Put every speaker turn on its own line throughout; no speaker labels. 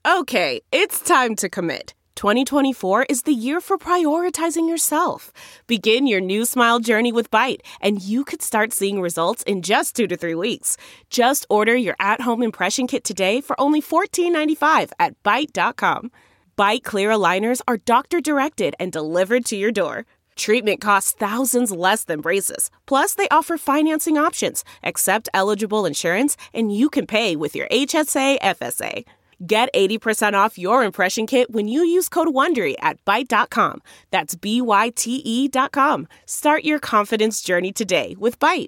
Okay, it's time to commit. 2024 is the year for prioritizing yourself. Begin your new smile journey with Byte, and you could start seeing results in just 2 to 3 weeks. Just order your at-home impression kit today for only $14.95 at Byte.com. Byte Clear aligners are doctor-directed and delivered to your door. Treatment costs thousands less than braces. Plus, they offer financing options, accept eligible insurance, and you can pay with your HSA FSA. Get 80% off your impression kit when you use code WONDERY at Byte.com. That's BYTE.com. Start your confidence journey today with Byte.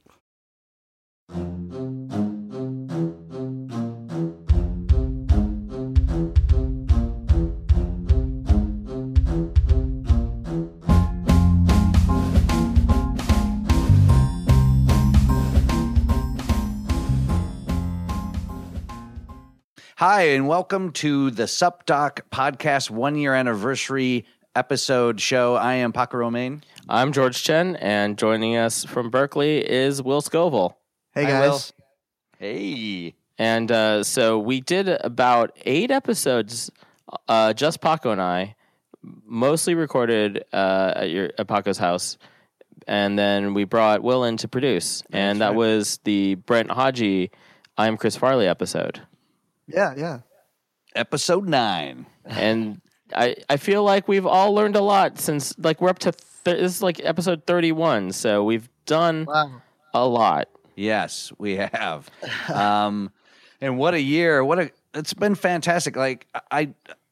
Hi, and welcome to the SupDoc Podcast 1-year anniversary episode show. I am Paco Romain.
I'm George Chen, and joining us from Berkeley is Will Scoville.
Hey,
Hi,
guys.
Will. Hey.
And so we did about 8 episodes, just Paco and I, mostly recorded at Paco's house, and then we brought Will in to produce, and that was the Brent Hodge, I'm Chris Farley episode.
Yeah.
Episode 9.
And I feel like we've all learned a lot since, like, we're up to, this is like episode 31, so we've done a lot.
Yes, we have. And what a year. It's been fantastic. Like, I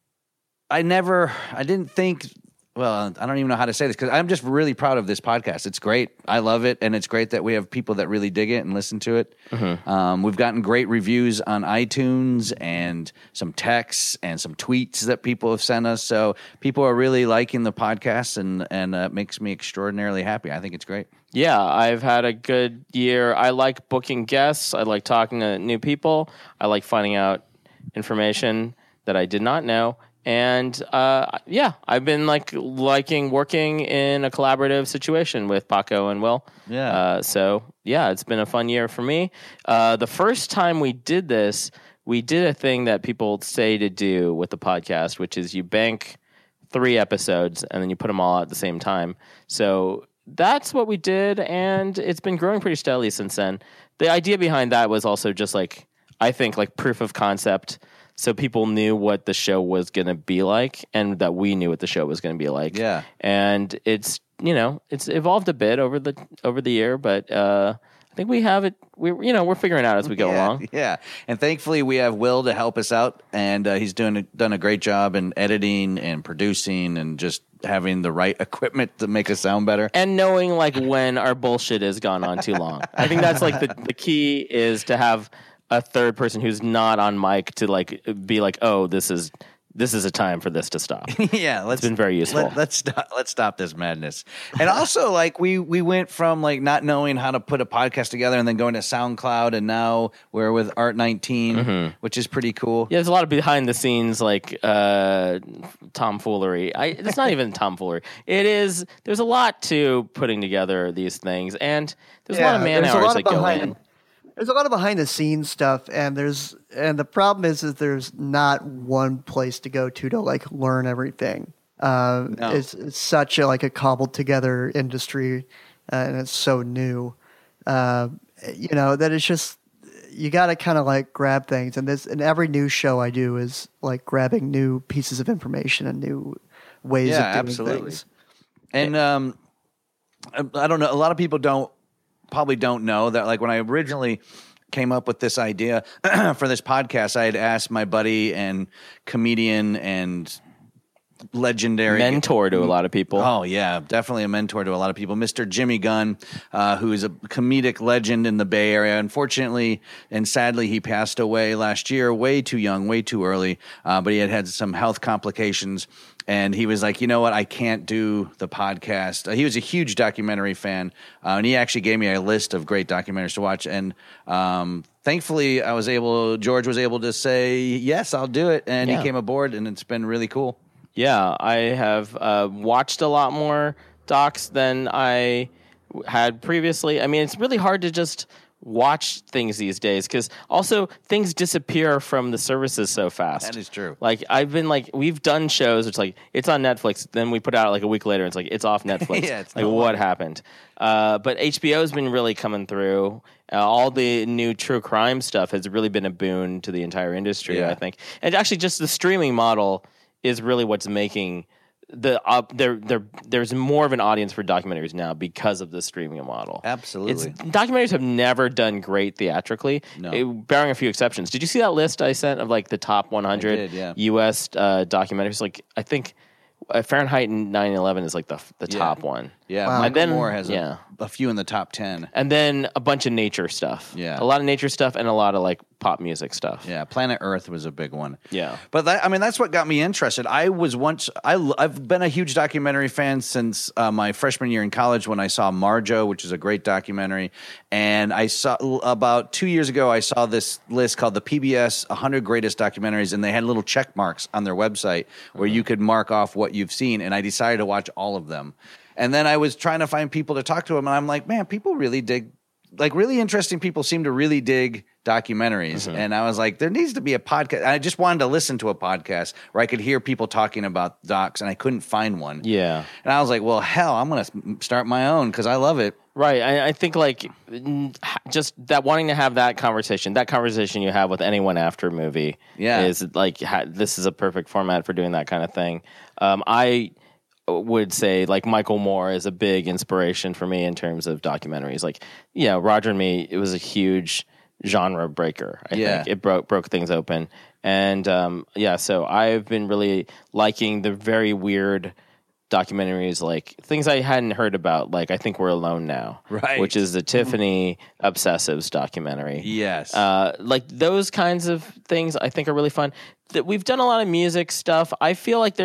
didn't think, well, I don't even know how to say this because I'm just really proud of this podcast. It's great. I love it. And it's great that we have people that really dig it and listen to it. Mm-hmm. We've gotten great reviews on iTunes and some texts and some tweets that people have sent us. So people are really liking the podcast and it makes me extraordinarily happy. I think it's great.
Yeah, I've had a good year. I like booking guests. I like talking to new people. I like finding out information that I did not know. And I've been liking working in a collaborative situation with Paco and Will.
Yeah.
It's been a fun year for me. The first time we did this, we did a thing that people say to do with the podcast, which is you bank 3 episodes and then you put them all out at the same time. So that's what we did, and it's been growing pretty steadily since then. The idea behind that was also just I think proof of concept. So people knew what the show was going to be like, and that we knew what the show was going to be like.
Yeah.
And it's evolved a bit over the year, but I think we have it. We're figuring it out as we go along.
Yeah. And thankfully we have Will to help us out, and he's done a great job in editing and producing and just having the right equipment to make us sound better.
And knowing when our bullshit has gone on too long. I think that's the key is to have a third person who's not on mic to be oh, this is a time for this to stop.
Yeah,
it's been very useful.
Let's stop this madness. And also we went from not knowing how to put a podcast together and then going to SoundCloud, and now we're with Art19, which is pretty cool.
Yeah, there's a lot of behind the scenes tomfoolery. It's not even tomfoolery. It is. There's a lot to putting together these things, and there's a lot of man hours that go in.
There's a lot of behind the scenes stuff, and the problem is there's not one place to go to learn everything.
No.
It's such a cobbled together industry, and it's so new. That it's just you got to kind of grab things, and every new show I do is grabbing new pieces of information and new ways of doing things.
And I don't know. A lot of people probably don't know that when I originally came up with this idea for this podcast, I had asked my buddy and comedian and legendary
mentor to a lot of people.
Oh yeah, definitely a mentor to a lot of people, Mr. Jimmy Gunn, who is a comedic legend in the Bay Area. Unfortunately and sadly, he passed away last year, way too young, way too early, but he had some health complications. And he was like, you know what? I can't do the podcast. He was a huge documentary fan, and he actually gave me a list of great documentaries to watch. And thankfully, George was able to say, yes, I'll do it. And he came aboard, and it's been really cool.
Yeah, I have watched a lot more docs than I had previously. I mean, it's really hard to just watch things these days, because also things disappear from the services so fast.
That is true.
Like we've done shows, it's like it's on Netflix, then we put it out like a week later, it's like it's off Netflix.
Yeah, it's
like
no
what
longer.
happened? But HBO's been really coming through. All the new true crime stuff has really been a boon to the entire industry,
Yeah.
I think. And actually, just the streaming model is really what's making there's more of an audience for documentaries now because of the streaming model.
Absolutely.
Documentaries have never done great theatrically,
No.
barring a few exceptions. Did you see that list I sent of like the top 100
I did, yeah.
U.S. Documentaries? Like I think Fahrenheit 9/11 is like the
Yeah.
top one.
Yeah,
Wow.
Michael
And then-
Moore has
yeah.
a few in the top 10.
And then a bunch of nature stuff.
Yeah.
A lot of nature stuff and a lot of like pop music stuff.
Yeah, Planet Earth was a big one.
Yeah.
But that's what got me interested. I've been a huge documentary fan since my freshman year in college when I saw Marjo, which is a great documentary. And I saw about 2 years ago, I saw this list called the PBS 100 Greatest Documentaries, and they had little check marks on their website where you could mark off what you've seen. And I decided to watch all of them. And then I was trying to find people to talk to them, and I'm like, man, people really dig, like really interesting people seem to really dig documentaries. And I was like, there needs to be a podcast. I just wanted to listen to a podcast where I could hear people talking about docs, and I couldn't find one.
Yeah.
And I was like, well, hell, I'm going to start my own because I love it.
Right. I think like just that wanting to have that conversation you have with anyone after a movie
Yeah.
is like this is a perfect format for doing that kind of thing. I would say like Michael Moore is a big inspiration for me in terms of documentaries. Like, yeah, Roger and Me, it was a huge genre breaker. I think it broke things open. And so I've been really liking the very weird documentaries, like things I hadn't heard about, like I Think We're Alone Now,
Right.
which is the Tiffany Obsessives documentary.
Yes.
Like those kinds of things I think are really fun. That we've done a lot of music stuff. I feel like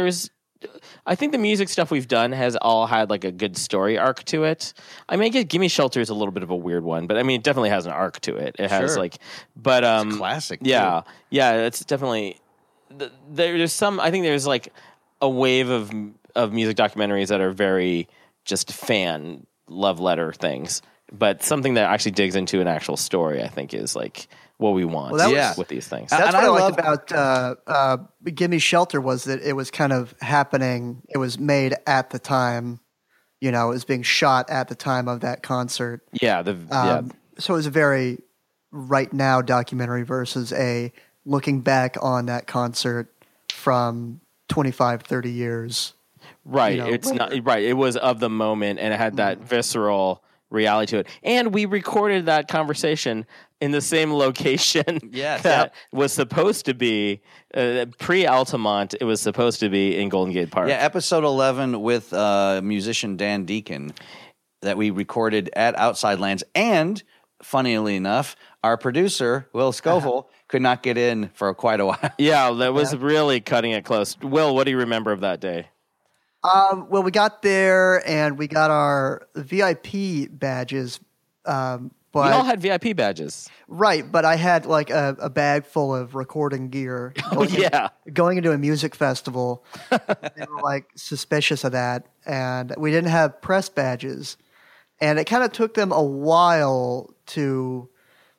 I think the music stuff we've done has all had like a good story arc to it. I mean, I guess Gimme Shelter is a little bit of a weird one, but I mean, it definitely has an arc to it. It has
Sure.
like, but
It's classic,
Yeah, yeah, it's definitely there's some. I think there's like a wave of music documentaries that are very just fan love letter things, but something that actually digs into an actual story, I think, is like what we want
Well, that was-
with these things.
That's
And
what I
I
liked about Gimme Shelter was that it was kind of happening. It was made at the time, it was being shot at the time of that concert.
Yeah,
So it was a very right now documentary versus a looking back on that concert from 25, 30 years.
right.
know,
It's
later.
not right. It was of the moment, and it had that visceral reality to it. And we recorded that conversation in the same location
Yes.
that was supposed to be pre-Altamont. It was supposed to be in Golden Gate Park.
Yeah, episode 11 with musician Dan Deacon that we recorded at Outside Lands. And, funnily enough, our producer, Will Scoville, could not get in for quite a while.
Yeah, that was really cutting it close. Will, what do you remember of that day?
Well, we got there and we got our VIP badges.
We all
But
had VIP badges.
right, but I had like a bag full of recording gear.
Oh, yeah.
Going into a music festival, they were like suspicious of that, and we didn't have press badges, and it kind of took them a while to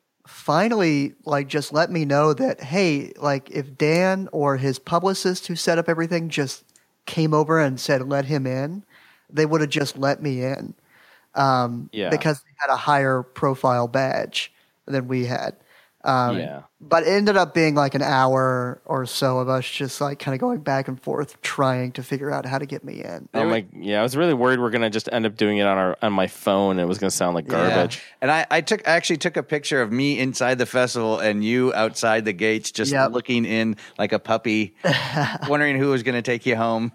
finally like just let me know that hey, like if Dan or his publicist who set up everything just came over and said let him in, they would have just let me in.
Yeah.
Because they had a higher profile badge than we had.
Yeah.
But it ended up being like an hour or so of us just like kind of going back and forth trying to figure out how to get me in.
I was really worried we're gonna just end up doing it on my phone, and it was gonna sound like garbage.
And I actually took a picture of me inside the festival and you outside the gates just
Yep.
looking in like a puppy, wondering who was going to take you home.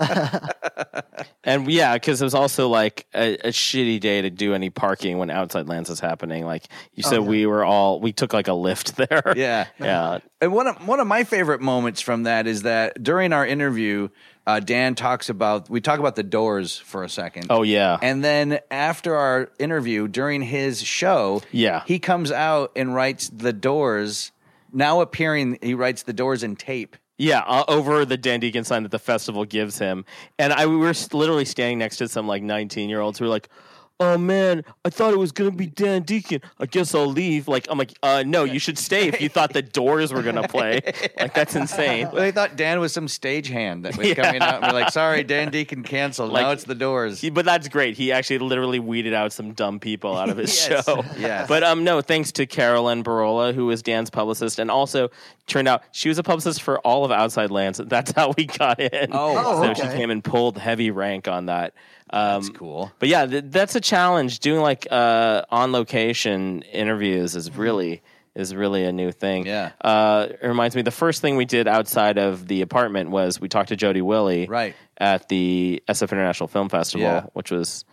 And yeah, because it was also like a shitty day to do any parking when Outside Lands was happening. Like you said, we took like a lift there.
Yeah.
Yeah.
And one of my favorite moments from that is that during our interview, Dan we talk about the Doors for a second.
Oh yeah.
And then after our interview, during his show,
Yeah.
he comes out and writes the Doors. Now appearing, he writes the Doors in tape.
Yeah, over the Dan Deacon sign that the festival gives him. And we were literally standing next to some like 19-year-olds who were like, oh man, I thought it was gonna be Dan Deacon. I guess I'll leave. Like, I'm like, no, you should stay if you thought the Doors were gonna play. Like, that's insane.
Well, they thought Dan was some stagehand that was coming out and we're like, sorry, Dan Deacon canceled.
Like,
now it's the Doors.
But that's great. He actually literally weeded out some dumb people out of his show.
Yes.
But no, thanks to Carolyn Barola, who was Dan's publicist, and also turned out she was a publicist for all of Outside Lands. That's how we got in.
Oh,
so she came and pulled heavy rank on that.
That's cool.
But yeah, that's a challenge. Doing like on location interviews is really a new thing.
Yeah.
It reminds me, the first thing we did outside of the apartment was we talked to Jody Willie at the SF International Film Festival, which was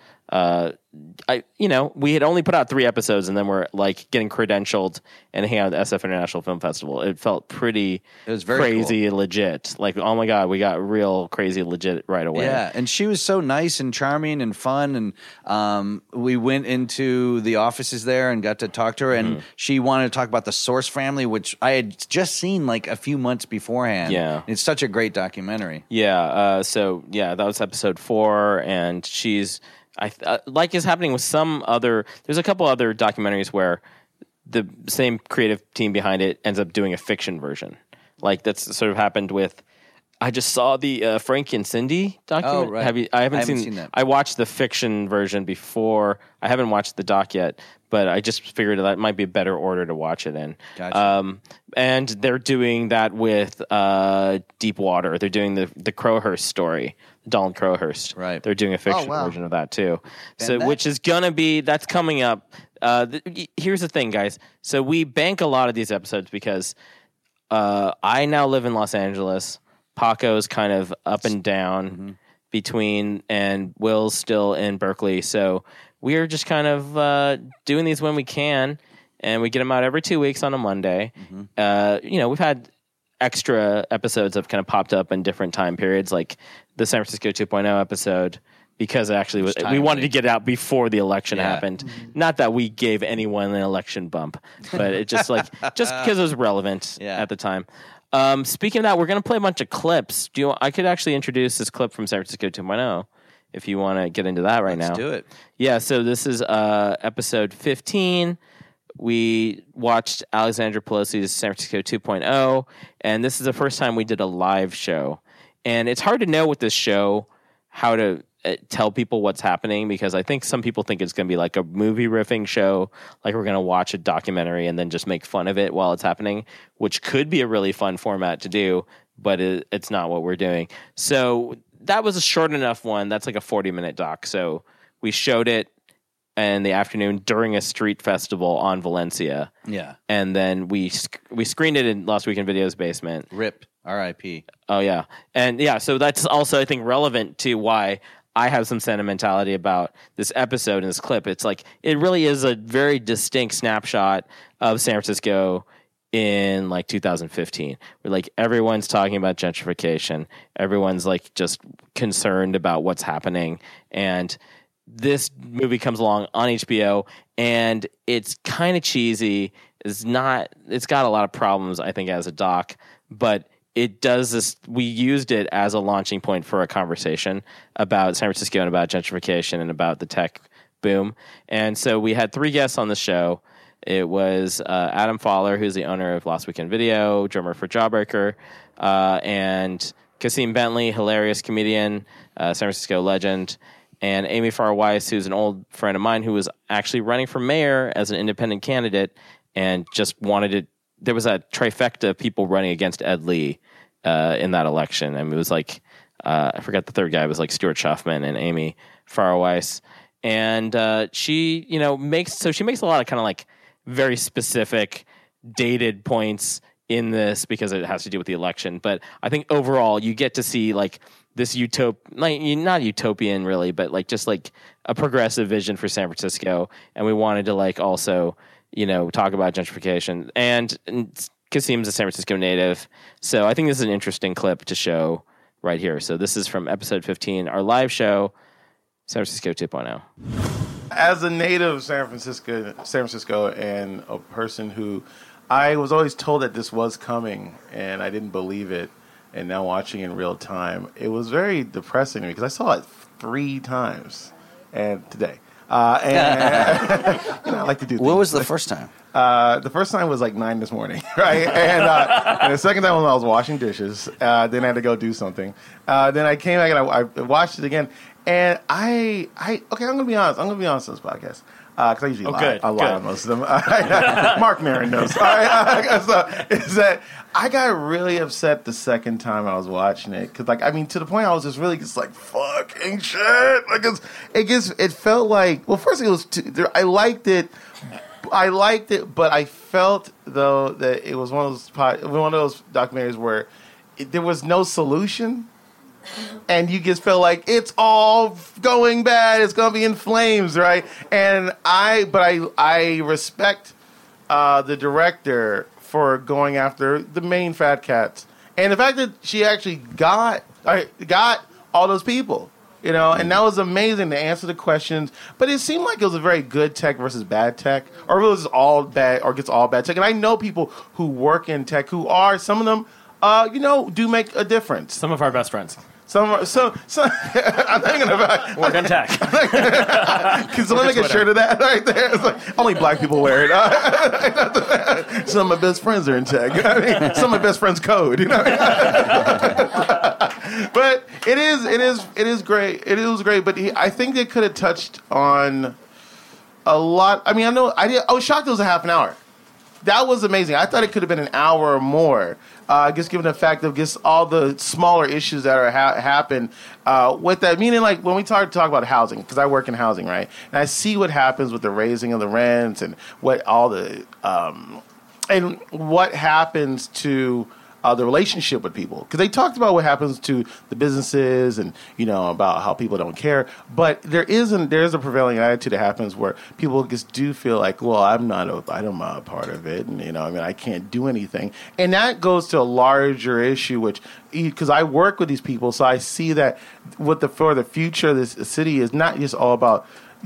we had only put out 3 episodes, and then we're like getting credentialed and hanging out at the SF International Film Festival. It felt very crazy and legit. Like, oh my God, we got real crazy legit right away.
Yeah, and she was so nice and charming and fun, and we went into the offices there and got to talk to her, and she wanted to talk about the Source family, which I had just seen like a few months beforehand.
Yeah.
It's such a great documentary.
Yeah, that was episode 4, and she's... like is happening with some other. There's a couple other documentaries where the same creative team behind it ends up doing a fiction version. Like that's sort of happened with. I just saw the Frankie and Cindy documentary.
Oh, right.
I haven't seen that. I watched the fiction version before. I haven't watched the doc yet, but I just figured that might be a better order to watch it in.
Gotcha.
And they're doing that with Deep Water. They're doing the Crowhurst story, Donald Crowhurst.
Right.
They're doing a fiction version of that too.
And
which is gonna be that's coming up. Here's the thing, guys. So we bank a lot of these episodes because I now live in Los Angeles. Paco's kind of up and down between, and Will's still in Berkeley. So we're just kind of doing these when we can, and we get them out every 2 weeks on a Monday. We've had extra episodes have kind of popped up in different time periods, like the San Francisco 2.0 episode, because it actually we wanted to get it out before the election happened. Not that we gave anyone an election bump, but it just because it was relevant at the time. Speaking of that, we're going to play a bunch of clips. I could actually introduce this clip from San Francisco 2.0 if you want to get into that right now.
Let's do it.
Yeah, so this is episode 15. We watched Alexandra Pelosi's San Francisco 2.0, and this is the first time we did a live show. And it's hard to know with this show how to tell people what's happening, because I think some people think it's going to be like a movie riffing show, like we're going to watch a documentary and then just make fun of it while it's happening, which could be a really fun format to do, but it's not what we're doing. So that was a short enough one. That's like a 40-minute doc. So we showed it in the afternoon during a street festival on Valencia.
Yeah.
And then we screened it in Lost Weekend Video's basement.
RIP. R.I.P.
Oh, yeah. And yeah, so that's also, I think, relevant to why I have some sentimentality about this episode and this clip. It's like, it really is a very distinct snapshot of San Francisco in like 2015, where like everyone's talking about gentrification. Everyone's like just concerned about what's happening. And this movie comes along on HBO, and it's kind of cheesy. It's got a lot of problems, I think, as a doc, but it does this. We used it as a launching point for a conversation about San Francisco and about gentrification and about the tech boom. And so we had 3 guests on the show. It was Adam Fowler, who's the owner of Lost Weekend Video, drummer for Jawbreaker, and Kasim Bentley, hilarious comedian, San Francisco legend, and Amy Farr Weiss, who's an old friend of mine who was actually running for mayor as an independent candidate and just wanted it. There was a trifecta of people running against Ed Lee in that election. I mean, it was like, I forgot the third guy. It was like Stuart Schuffman and Amy Farr Weiss. And she makes a lot of kind of like very specific dated points in this because it has to do with the election. But I think overall you get to see like this not utopian really, but like just like a progressive vision for San Francisco. And we wanted to like also talk about gentrification, and Kasim's a San Francisco native. So I think this is an interesting clip to show right here. So this is from episode 15, our live show, San Francisco 2.0.
As a native of San Francisco, and a person who I was always told that this was coming, and I didn't believe it, and now watching in real time, it was very depressing to me because I saw it 3 times and today. And I like to do.
What was the first time?
The first time was like 9 this morning, right? And the second time was when I was washing dishes. Then I had to go do something. Then I came back and I watched it again. And okay, I'm gonna be honest. I'm gonna be honest on this podcast. Because I usually lie. I lie on most of them. Mark Maron knows. All right, so is that I got really upset the second time I was watching it because, to the point I was just really just like fucking shit. It felt like first it was I liked it, but I felt though that it was one of those documentaries where there was no solution. And you just feel like it's all going bad. It's going to be in flames, right? And I respect the director for going after the main fat cats, and the fact that she actually got all those people, and that was amazing to answer the questions. But it seemed like it was a very good tech versus bad tech, or it was all bad or gets all bad tech. And I know people who work in tech who are some of them, do make a difference.
Some of our best friends.
So I'm thinking about
work on tech.
Can someone make a shirt of that right there? It's like only black people wear it. Some of my best friends are in tech. Some of my best friends code. But it is great. It was great. But I think they could have touched on a lot. I was shocked it was a half an hour. That was amazing. I thought it could have been an hour or more. Just given the fact of just all the smaller issues that are happen with that. Meaning, like when we talk about housing, because I work in housing, right? And I see what happens with the raising of the rents and what all the and what happens to the relationship with people. Because they talked about what happens to the businesses and about how people don't care. But there's a prevailing attitude that happens where people just do feel like, well, I'm not a part of it, and I can't do anything. And that goes to a larger issue, which because I work with these people, so I see that for the future of this city is not just all about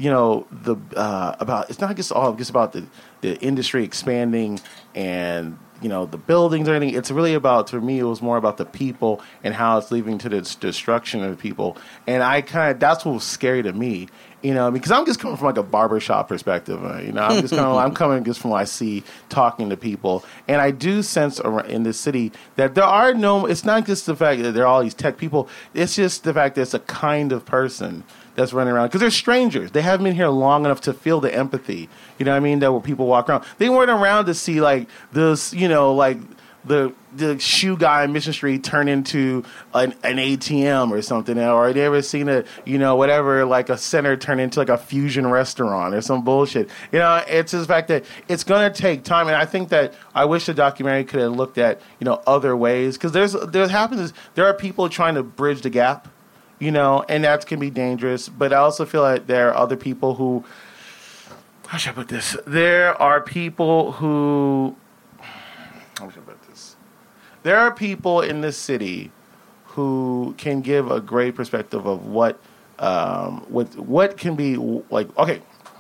it's not just about the industry expanding and the buildings or anything. It's really about, for me, it was more about the people and how it's leading to the destruction of the people. And that's what was scary to me, because I'm just coming from like a barbershop perspective. I'm just I'm coming just from what I see talking to people. And I do sense in this city that it's not just the fact that there are all these tech people. It's just the fact that it's a kind of person that's running around. Because they're strangers. They haven't been here long enough to feel the empathy. You know what I mean? That where people walk around. They weren't around to see like this, like the shoe guy in Mission Street turn into an ATM or something. Or they ever seen whatever, like a center turn into like a fusion restaurant or some bullshit. It's just the fact that it's going to take time. And I think that I wish the documentary could have looked at, other ways. Because there are people trying to bridge the gap. And that can be dangerous. But I also feel like there are other people who, how should I put this? There are people who, how should I put this? There are people in this city who can give a great perspective of what can be like. Okay,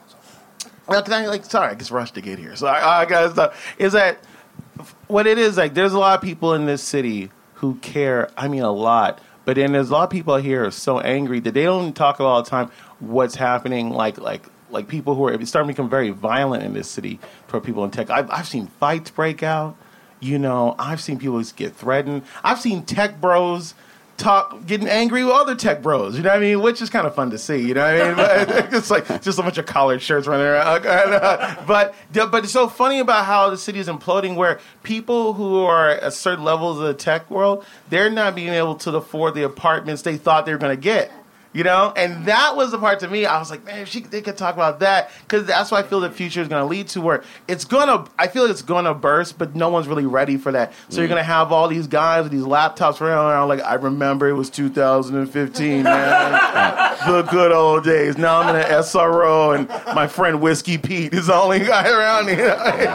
sorry, I just rushed to get here. So I got stuff. Is that what it is? Like, there's a lot of people in this city who care. I mean, a lot. But then there's a lot of people out here who are so angry that they don't talk about all the time what's happening, like people who are starting to become very violent in this city toward people in tech. I've seen fights break out. I've seen people get threatened. I've seen tech bros getting angry with other tech bros, which is kind of fun to see, But it's like just a bunch of collared shirts running around. But it's so funny about how the city is imploding, where people who are at certain levels of the tech world, they're not being able to afford the apartments they thought they were going to get. And that was the part to me. I was like, man, they could talk about that, because that's what I feel the future is going to lead to, where I feel it's going to burst, but no one's really ready for that. So you're going to have all these guys with these laptops around like, I remember it was 2015, man. The good old days. Now I'm in an SRO, and my friend Whiskey Pete is the only guy around here.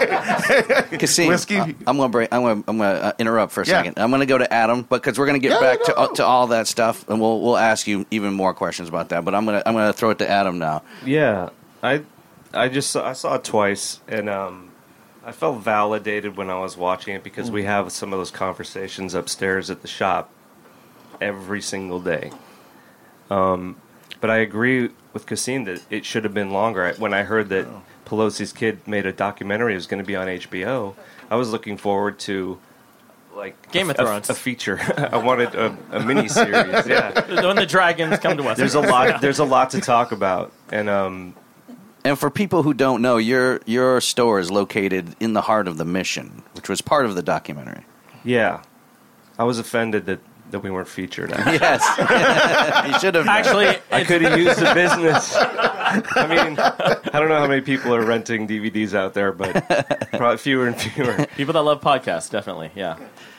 Kasim, I'm going to interrupt for a second. I'm going to go to Adam, because we're going to get back to all that stuff, and we'll ask you even more questions about that, but I'm gonna throw it to Adam now.
Yeah, I saw it twice, and I felt validated when I was watching it, because we have some of those conversations upstairs at the shop every single day. But I agree with Kasim that it should have been longer. When I heard that Pelosi's kid made a documentary, it was going to be on HBO. I was looking forward to like
Game of Thrones,
a feature. I wanted a mini series. Yeah,
when the dragons come to us.
There's a lot. There's a lot to talk about, and
for people who don't know, your store is located in the heart of the Mission, which was part of the documentary.
Yeah, I was offended that we weren't featured.
Yes, you should have.
Actually,
I could have used the business. I mean, I don't know how many people are renting DVDs out there, but probably fewer and fewer.
People that love podcasts, definitely. Yeah.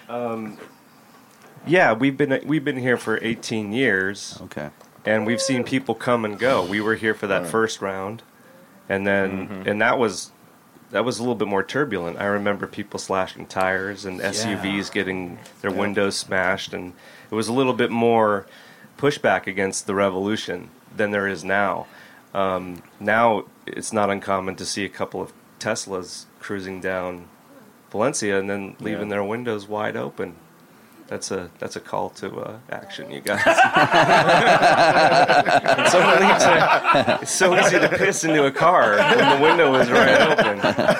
Yeah, we've been here for 18 years.
Okay.
And we've seen people come and go. We were here for that first round, and then and that was a little bit more turbulent. I remember people slashing tires and SUVs getting their windows smashed, and it was a little bit more pushback against the revolution than there is now. Now it's not uncommon to see a couple of Teslas cruising down Valencia and then leaving their windows wide open. That's a call to action, you guys. When someone leaves it's so easy to piss into a car when the window is right open.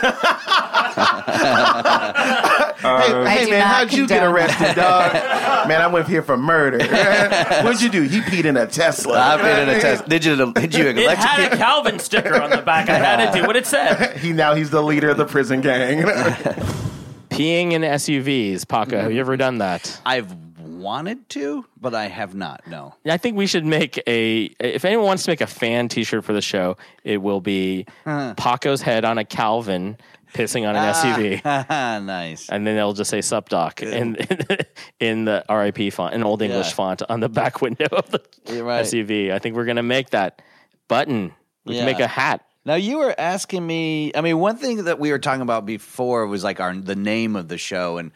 Hey man, how'd you get arrested, dog? Man, I went here for murder. What'd you do? He peed in a Tesla.
I peed in a Tesla. Did you
It had a Calvin sticker on the back. I had to do what it said.
He's the leader of the prison gang.
Peeing in SUVs, Paco. Have you ever done that?
I've wanted to, but I have not. No.
I think we should make if anyone wants to make a fan T-shirt for the show, it will be Paco's head on a Calvin pissing on an SUV.
Nice.
And then they'll just say "Sup Doc" in the RIP font, an old English font on the back window of the SUV. I think we're gonna make that button. We can make a hat.
Now, you were asking me, I mean, one thing that we were talking about before was like the name of the show. And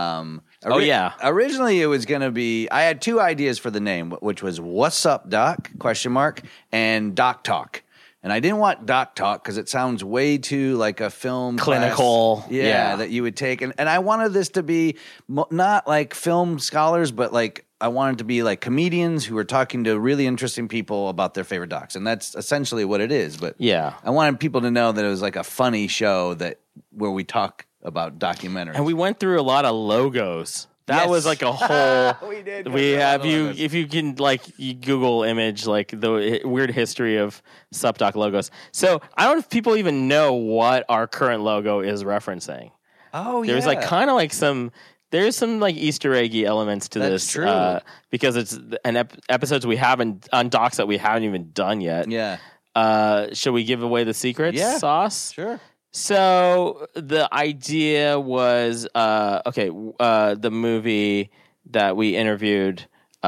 originally it was going to be, I had two ideas for the name, which was What's Up Doc, ? And Doc Talk. And I didn't want Doc Talk because it sounds way too like a film
clinical.
Class, that you would take. And I wanted this to be not like film scholars, but like I wanted to be like comedians who were talking to really interesting people about their favorite docs. And that's essentially what it is. But I wanted people to know that it was like a funny show where we talk about documentaries.
And we went through a lot of logos. That was like a whole.
We did.
We have if you can you Google image like the weird history of Sup Doc logos. So I don't know if people even know what our current logo is referencing.
Oh yeah.
There's like kind of like there's some like Easter eggy elements to this.
True.
Because it's episodes we haven't on docs that we haven't even done yet.
Yeah.
Should we give away the secrets sauce?
Sure.
So the idea was, the movie that we interviewed,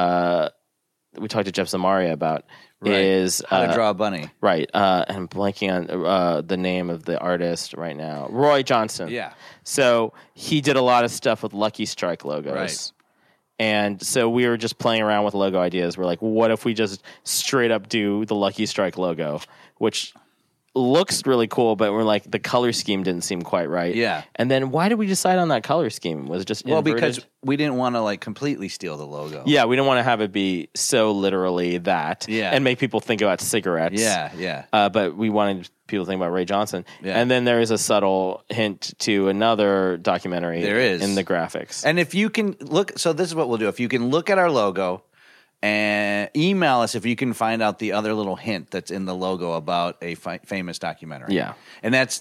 we talked to Jeff Zamaria about is
How to Draw a Bunny.
Right. And I'm blanking on the name of the artist right now. Roy Johnson.
Yeah.
So he did a lot of stuff with Lucky Strike logos.
Right.
And so we were just playing around with logo ideas. We're like, what if we just straight up do the Lucky Strike logo, which looks really cool, but we're like, the color scheme didn't seem quite right.
Yeah.
And then why did we decide on that color scheme? Was it just inverted?
Because we didn't want to like completely steal the logo.
Yeah, we didn't want to have it be so literally that and make people think about cigarettes.
Yeah.
But we wanted people to think about Ray Johnson.
Yeah.
And then there is a subtle hint to another documentary
there is.
In the graphics.
And if you can look, so this is what we'll do. If you can look at our logo and email us if you can find out the other little hint that's in the logo about a famous documentary.
Yeah.
And that's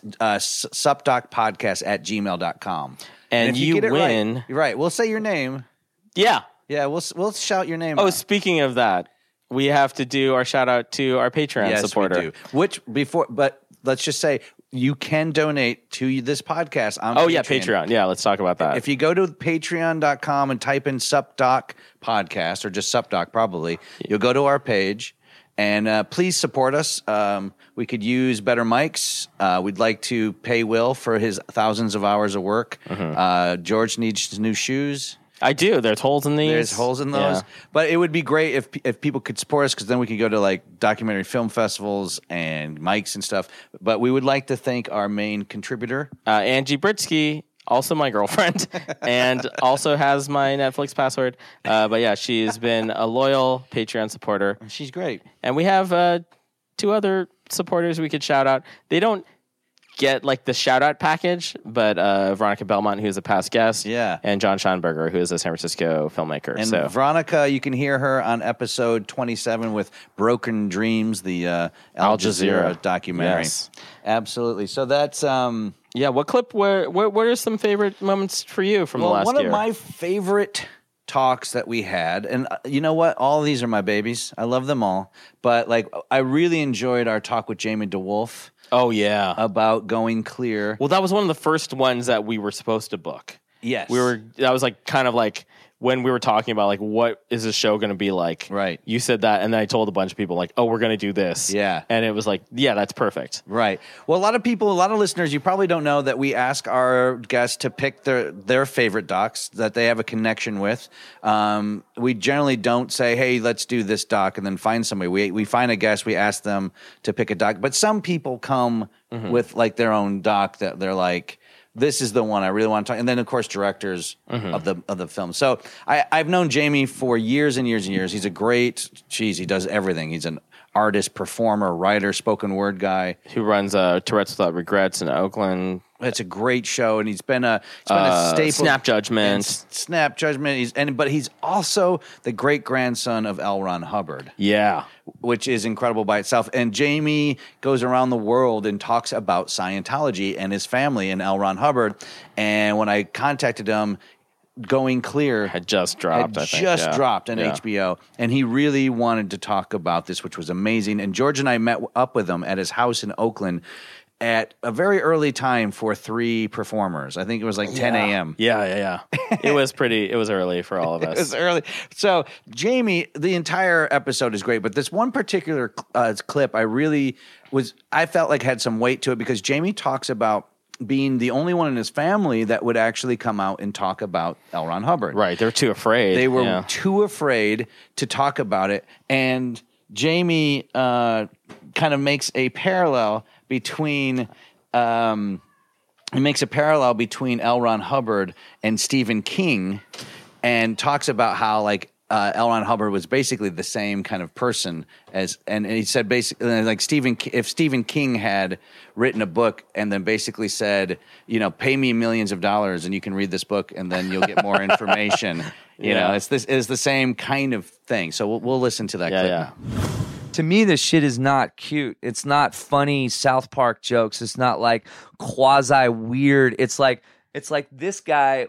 supdocpodcast@gmail.com.
And
if you get
win.
Right. We'll say your name.
Yeah.
Yeah, we'll shout your name
out.
out.
Speaking of that, we have to do our shout out to our Patreon supporter.
We do. But let's just say you can donate to this podcast on Patreon.
Yeah, Patreon. Yeah, let's talk about that.
If you go to patreon.com and type in SupDoc podcast or just SupDoc probably, you'll go to our page. And please support us. We could use better mics. We'd like to pay Will for his thousands of hours of work. Mm-hmm. George needs new shoes.
I do. There's holes in these.
There's holes in those. Yeah. But it would be great if people could support us because then we could go to like documentary film festivals and mics and stuff. But we would like to thank our main contributor.
Angie Britsky also my girlfriend, and also has my Netflix password. But yeah, she's been a loyal Patreon supporter.
She's great.
And we have 2 other supporters we could shout out. They don't get like the shout out package, but Veronica Belmont, who's a past guest, and John Schonberger, who is a San Francisco filmmaker.
And
so
Veronica, you can hear her on episode 27 with Broken Dreams, the Al Jazeera documentary.
Yes.
Absolutely. So that's
what clip? What are some favorite moments for you from the last
one
year?
of my favorite talks that we had, and you know what? All of these are my babies. I love them all, but like I really enjoyed our talk with Jamie DeWolf.
Oh, yeah.
About Going Clear.
Well, that was one of the first ones that we were supposed to book.
Yes.
That was like kind of like when we were talking about like what is this show going to be like.
Right.
You said that, and then I told a bunch of people like, oh, we're going to do this.
Yeah.
And it was like, yeah, that's perfect.
Right. Well, a lot of listeners, you probably don't know that we ask our guests to pick their favorite docs that they have a connection with. We generally don't say, hey, let's do this doc and then find somebody. We find a guest, we ask them to pick a doc. But some people come with like their own doc that they're like, this is the one I really want to talk. And then, of course, directors of the film. So I've known Jamie for years and years and years. He's a great, he does everything. He's an artist, performer, writer, spoken word guy.
Who runs Tourette's Without Regrets in Oakland.
It's a great show, and he's been a staple.
Snap Judgment.
Snap Judgment. But he's also the great-grandson of L. Ron Hubbard.
Yeah.
Which is incredible by itself. And Jamie goes around the world and talks about Scientology and his family and L. Ron Hubbard. And when I contacted him, Going Clear
had just dropped,
dropped on HBO. And he really wanted to talk about this, which was amazing. And George and I met up with him at his house in Oakland at a very early time for 3 performers. I think it was like 10 a.m.
Yeah. It was early for all of us.
It was early. So, Jamie, the entire episode is great, but this one particular clip I felt like had some weight to it because Jamie talks about being the only one in his family that would actually come out and talk about L. Ron Hubbard.
Right. They were too afraid.
They were too afraid to talk about it. And Jamie kind of makes a parallel between L. Ron Hubbard and Stephen King, and talks about how like L. Ron Hubbard was basically the same kind of person and he said basically like if Stephen King had written a book and then basically said, pay me millions of dollars and you can read this book and then you'll get more information. You know, it's the same kind of thing. So we'll listen to that clip now.
To me, this shit is not cute. It's not funny South Park jokes. It's not like quasi weird. It's like this guy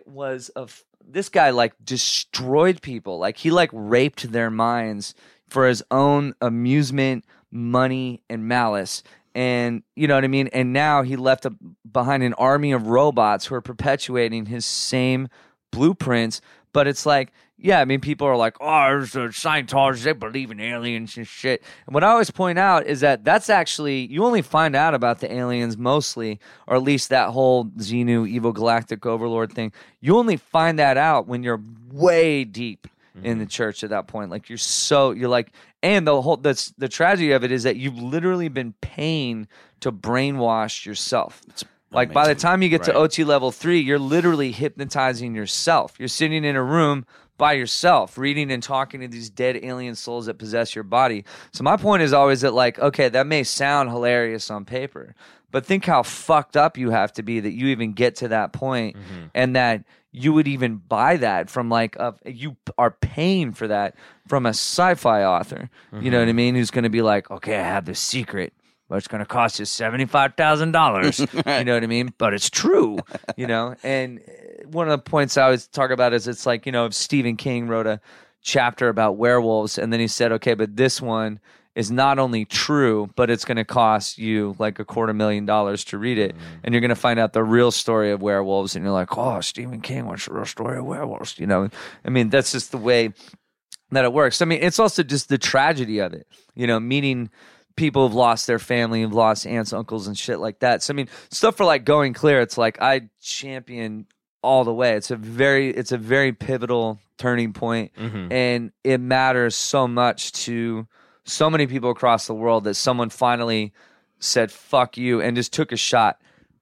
like destroyed people. Like he like raped their minds for his own amusement, money, and malice. And you know what I mean? And now he left behind an army of robots who are perpetuating his same blueprints. But it's like, yeah, I mean, people are like, oh, there's Scientologists, they believe in aliens and shit. And what I always point out is that that's actually, you only find out about the aliens mostly, or at least that whole Xenu, evil galactic overlord thing. You only find that out when you're way deep in the church at that point. Like you're like, and the tragedy of it is that you've literally been paying to brainwash yourself. Like by the time you get to OT level 3, you're literally hypnotizing yourself. You're sitting in a room by yourself, reading and talking to these dead alien souls that possess your body. So my point is always that like, okay, that may sound hilarious on paper, but think how fucked up you have to be that you even get to that point, and that you would even buy that from like you are paying for that from a sci-fi author. You know what I mean? Who's going to be like, okay, I have this secret, but it's going to cost you $75,000. You know what I mean? But it's true, And one of the points I always talk about is it's like, if Stephen King wrote a chapter about werewolves and then he said, okay, but this one is not only true, but it's going to cost you like $250,000 to read it. And you're going to find out the real story of werewolves. And you're like, oh, Stephen King, what's the real story of werewolves? I mean, that's just the way that it works. I mean, it's also just the tragedy of it, meeting people who've lost their family, who've lost aunts, uncles, and shit like that. So, I mean, stuff for like Going Clear, it's like I champion all the way. It's a very pivotal turning point, and it matters so much to so many people across the world that someone finally said, fuck you, and just took a shot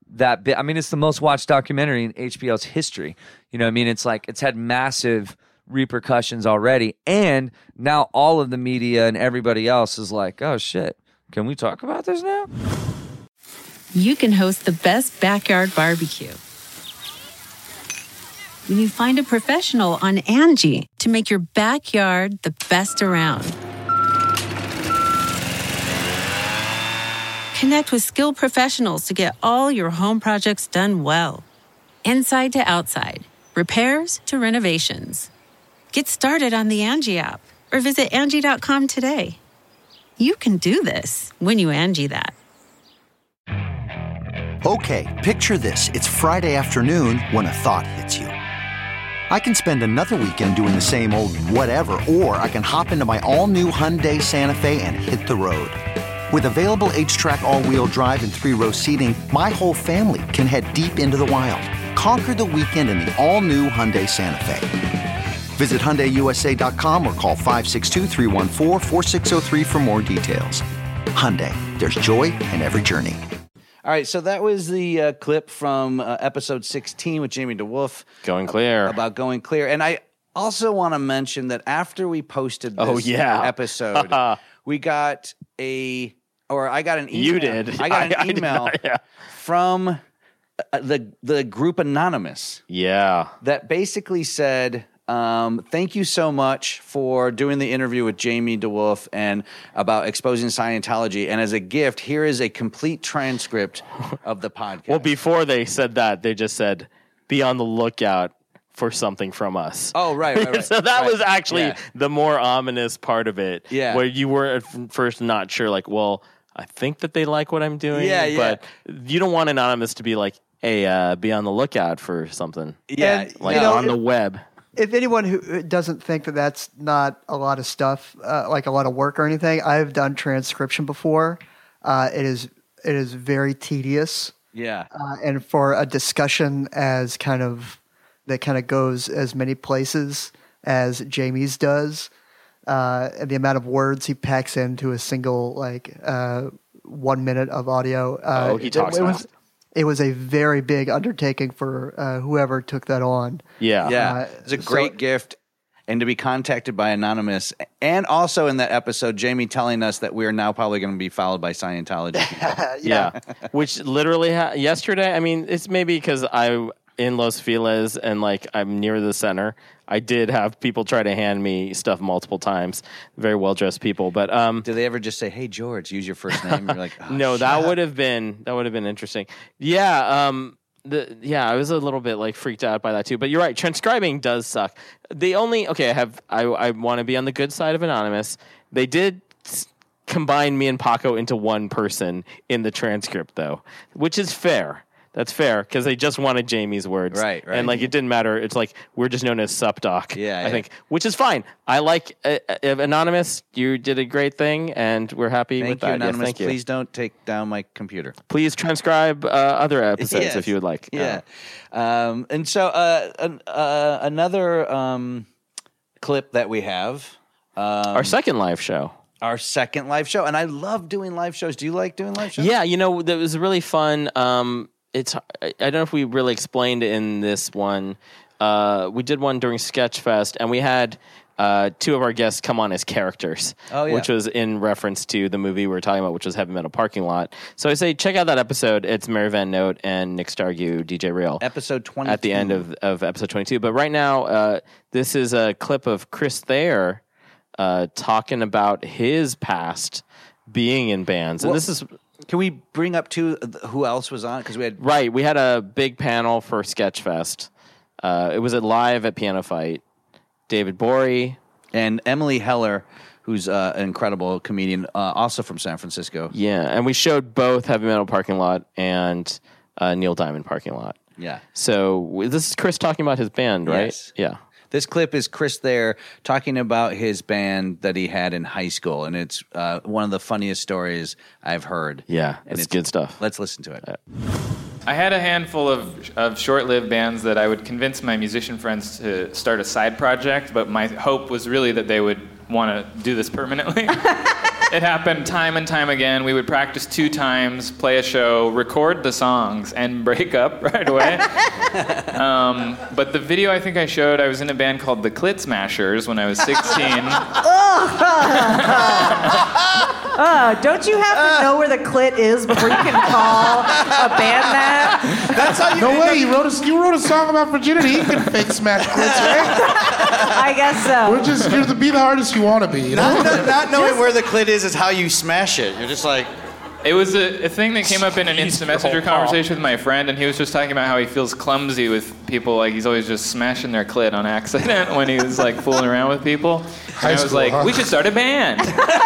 that bit. I mean, it's the most watched documentary in HBO's history. You know what I mean? It's like it's had massive repercussions already, and now all of the media and everybody else is like, oh shit, can we talk about this now?
You can host the best backyard barbecue when you find a professional on Angie to make your backyard the best around. Connect with skilled professionals to get all your home projects done well. Inside to outside, repairs to renovations. Get started on the Angie app or visit Angie.com today. You can do this when you Angie that.
Okay, picture this. It's Friday afternoon when a thought hits you. I can spend another weekend doing the same old whatever, or I can hop into my all-new Hyundai Santa Fe and hit the road. With available H-Track all-wheel drive and 3-row seating, my whole family can head deep into the wild. Conquer the weekend in the all-new Hyundai Santa Fe. Visit HyundaiUSA.com or call 562-314-4603 for more details. Hyundai, there's joy in every journey.
All right, so that was the clip from episode 16 with Jamie DeWolf.
Going clear.
About going clear. And I also want to mention that after we posted this episode, we got I got an email.
You did.
I got an email from the group Anonymous.
Yeah.
That basically said, thank you so much for doing the interview with Jamie DeWolf and about exposing Scientology. And as a gift, here is a complete transcript of the podcast.
Well, before they said that, they just said, be on the lookout for something from us.
Oh, right.
So that was actually the more ominous part of it.
Yeah.
Where you were at first not sure, like, well, I think that they like what I'm doing.
Yeah.
But you don't want Anonymous to be like, hey, be on the lookout for something.
Yeah.
And,
like on the web.
If anyone who doesn't think that that's not a lot of stuff, like a lot of work or anything, I've done transcription before. It is very tedious.
Yeah.
And for a discussion that kind of goes as many places as Jamie's does, and the amount of words he packs into a single 1 minute of audio.
He talks fast.
It was a very big undertaking for whoever took that on.
Yeah. It's a great gift. And to be contacted by Anonymous. And also in that episode, Jamie telling us that we are now probably going to be followed by Scientology people.
Yeah. Which literally yesterday, I mean, it's maybe because I'm in Los Feliz and I'm near the center. I did have people try to hand me stuff multiple times. Very well dressed people, but
do they ever just say, "Hey George, use your first name"? You're like, oh,
no, that would have been interesting. Yeah, I was a little bit freaked out by that too. But you're right, transcribing does suck. I want to be on the good side of Anonymous. They did combine me and Paco into one person in the transcript though, which is fair. That's fair because they just wanted Jamie's words,
right?
And it didn't matter. It's we're just known as SupDoc.
I
think, which is fine. I like Anonymous. You did a great thing, and we're happy with that.
Thank you, Anonymous.
Yes, thank you.
Please don't take down my computer.
Please transcribe other episodes if you would like.
Yeah. And so another clip that we have,
our second live show.
Our second live show, and I love doing live shows. Do you like doing live shows?
Yeah, that was really fun. I don't know if we really explained in this one. We did one during Sketchfest, and we had two of our guests come on as characters, which was in reference to the movie we were talking about, which was Heavy Metal Parking Lot. So I say check out that episode. It's Mary Van Note and Nick Stargue, DJ Real.
Episode 22.
At the end of episode 22. But right now, this is a clip of Chris Thayer talking about his past being in bands. And this is...
Can we bring up who else was on? Because
we had a big panel for Sketchfest. It was live at Piano Fight. David Bory
and Emily Heller, who's an incredible comedian, also from San Francisco.
Yeah, and we showed both Heavy Metal Parking Lot and Neil Diamond Parking Lot.
Yeah.
So this is Chris talking about his band, right?
Yes.
Yeah.
This clip is Chris Thayer talking about his band that he had in high school, and it's one of the funniest stories I've heard.
Yeah, it's good stuff.
Let's listen to it.
I had a handful of short-lived bands that I would convince my musician friends to start a side project, but my hope was really that they would want to do this permanently. it happened time and time again. We would practice 2 times, play a show, record the songs, and break up right away. But the video I think I showed, I was in a band called the Clit Smashers when I was 16.
Don't you have to know where the clit is before you can call a band that?
That's how you. No way. You wrote a song about virginity. You can fake smash clits, right?
I guess so.
You're be the artist you want to be. You know?
Not knowing where the clit is how you smash it. You're just like.
It was a thing that came up in an instant messenger conversation with my friend, and he was just talking about how he feels clumsy with people. Like he's always just smashing their clit on accident when he was like fooling around with people. And I was like, we should start a band.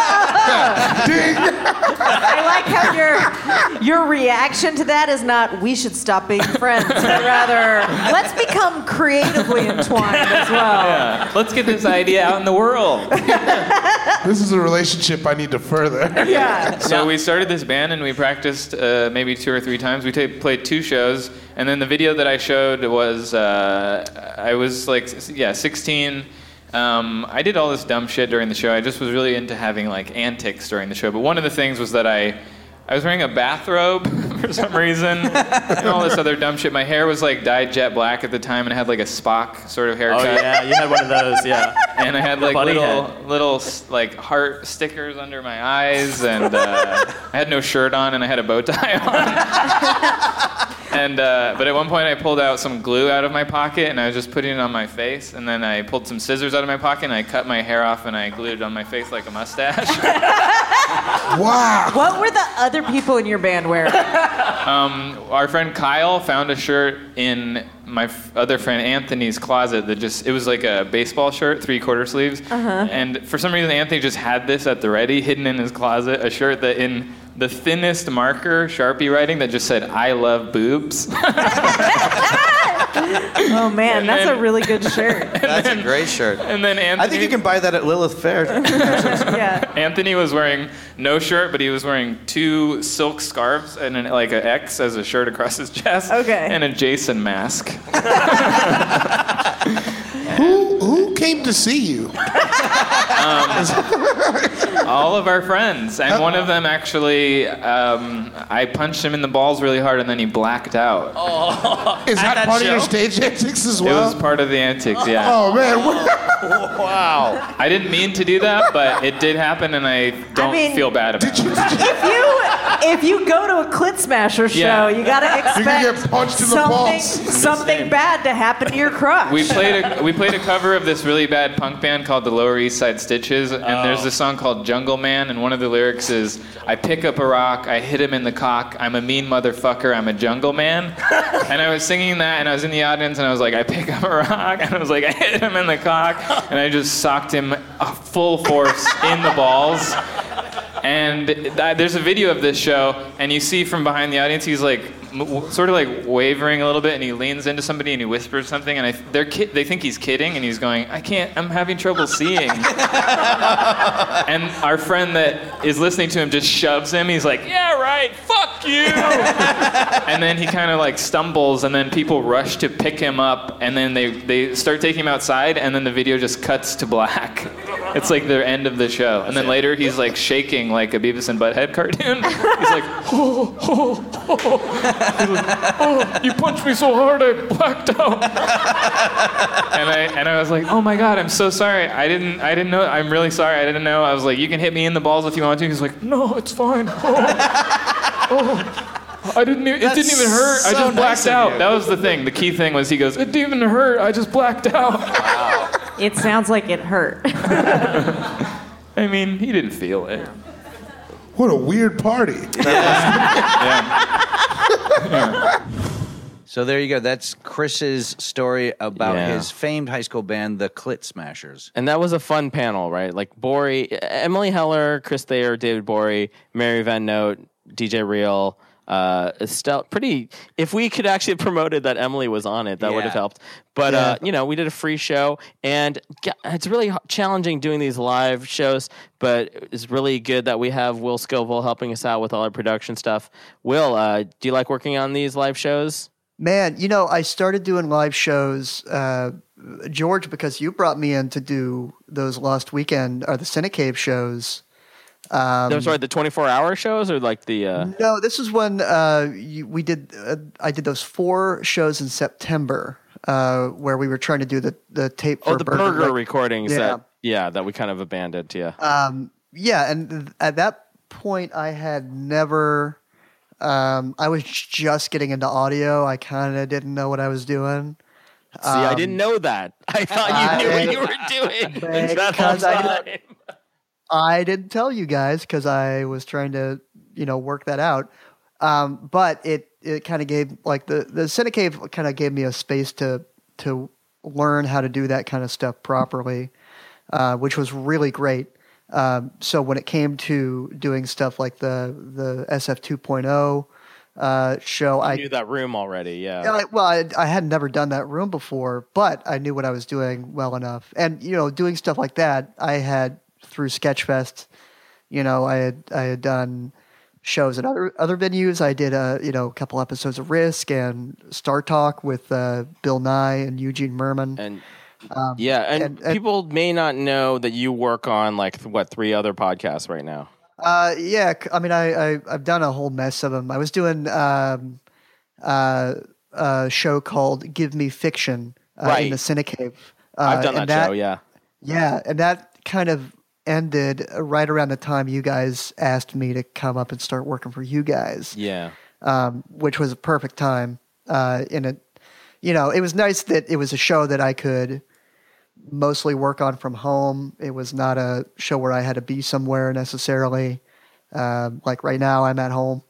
I like how your reaction to that is not, we should stop being friends, but rather, let's become creatively entwined as well.
Yeah. Let's get this idea out in the world.
This is a relationship I need to further.
Yeah.
So we started this band and we practiced maybe 2 or 3 times. We played 2 shows, and then the video that I showed was I was like 16. I did all this dumb shit during the show. I just was really into having like antics during the show. But one of the things was that I was wearing a bathrobe for some reason and all this other dumb shit. My hair was like dyed jet black at the time, and I had like a Spock sort of haircut.
Oh yeah, you had one of those, yeah.
And I had like
Funny
little like heart stickers under my eyes, and I had no shirt on, and I had a bow tie on. And but at one point I pulled out some glue out of my pocket, and I was just putting it on my face, and then I pulled some scissors out of my pocket, and I cut my hair off, and I glued it on my face like a mustache.
Wow.
What were the other people in your band wearing?
Our friend Kyle found a shirt in my other friend Anthony's closet that it was like a baseball shirt, 3/4 sleeves. And for some reason Anthony just had this at the ready, hidden in his closet, a shirt that in the thinnest marker, Sharpie writing, that just said, "I love boobs."
Oh man, that's a really good shirt.
That's a great shirt.
And then Anthony,
I think you can buy that at Lilith Fair.
Yeah.
Anthony was wearing no shirt, but he was wearing 2 silk scarves and like an X as a shirt across his chest.
Okay.
And a Jason mask.
Who came to see you?
All of our friends, and one of them actually, I punched him in the balls really hard, and then he blacked out.
Is that part of your stage antics as well?
It was part of the antics, yeah.
Oh man!
Wow.
I didn't mean to do that, but it did happen, and I don't feel bad about it.
If you go to a Clit Smasher show, you gotta expect
You're gonna get punched in the balls.
something bad to happen to your crotch.
We played a cover of this really bad punk band called the Lower East Side Stitches, and there's this song called Jungle Man, and one of the lyrics is, "I pick up a rock, I hit him in the cock, I'm a mean motherfucker, I'm a jungle man." And I was singing that, and I was in the audience, and I was like, "I pick up a rock," and I was like, "I hit him in the cock," and I just socked him full force in the balls. And there's a video of this show, and you see from behind the audience, he's like sort of like wavering a little bit, and he leans into somebody and he whispers something, and they think he's kidding, and he's going, I'm having trouble seeing. And our friend that is listening to him just shoves him. He's like, "Yeah, right, fuck you." And then he kind of like stumbles, and then people rush to pick him up, and then they start taking him outside, and then the video just cuts to black. It's like the end of the show. And then later he's like shaking like a Beavis and Butthead cartoon. He's like, "Oh, oh, oh." He's like, "Oh, you punched me so hard I blacked out." And I was like, "Oh my God, I'm so sorry. I didn't know. I'm really sorry. I didn't know." I was like, "You can hit me in the balls if you want to." He's like, "No, it's fine." It didn't even hurt. I just blacked out. That was the thing. The key thing was he goes, "It didn't even hurt. I just blacked out."
Wow.
It sounds like it hurt.
I mean, he didn't feel it.
What a weird party.
So there you go. That's Chris's story about his famed high school band, the Clit Smashers.
And that was a fun panel, right? Like Borey, Emily Heller, Chris Thayer, David Borey, Mary Van Note, DJ Real, Estelle. If we could actually have promoted that Emily was on it, that would have helped. But, we did a free show, and it's really challenging doing these live shows, but it's really good that we have Will Scoville helping us out with all our production stuff. Will, do you like working on these live shows?
Man, I started doing live shows, George, because you brought me in to do those Lost Weekend or the Cinecave shows.
Those are the 24-hour shows, or like the.
No, this is when we did. I did those 4 shows in September, where we were trying to do the tape. For
the burger
like,
recordings. That we kind of abandoned. Yeah.
Yeah, and at that point, I had never. I was just getting into audio. I kind of didn't know what I was doing.
See, I didn't know that. I thought you knew what you were doing.
Because I didn't tell you guys because I was trying to, work that out. But it kind of gave like the Cinecave kind of gave me a space to learn how to do that kind of stuff properly, which was really great. So when it came to doing stuff like the SF 2.0 show,
I knew that room already. Yeah.
I had never done that room before, but I knew what I was doing well enough. And doing stuff like that, I had through Sketchfest. I had done shows at other venues. I did a couple episodes of Risk and Star Talk with Bill Nye and Eugene Merman.
And and people may not know that you work on 3 other podcasts right now.
Yeah, I mean, I've done a whole mess of them. I was doing a show called Give Me Fiction in the Cinecave.
I've done that show, yeah.
Yeah, and that kind of ended right around the time you guys asked me to come up and start working for you guys.
Yeah.
Which was a perfect time. It was nice that it was a show that I could mostly work on from home. It was not a show where I had to be somewhere necessarily. Like right now, I'm at home.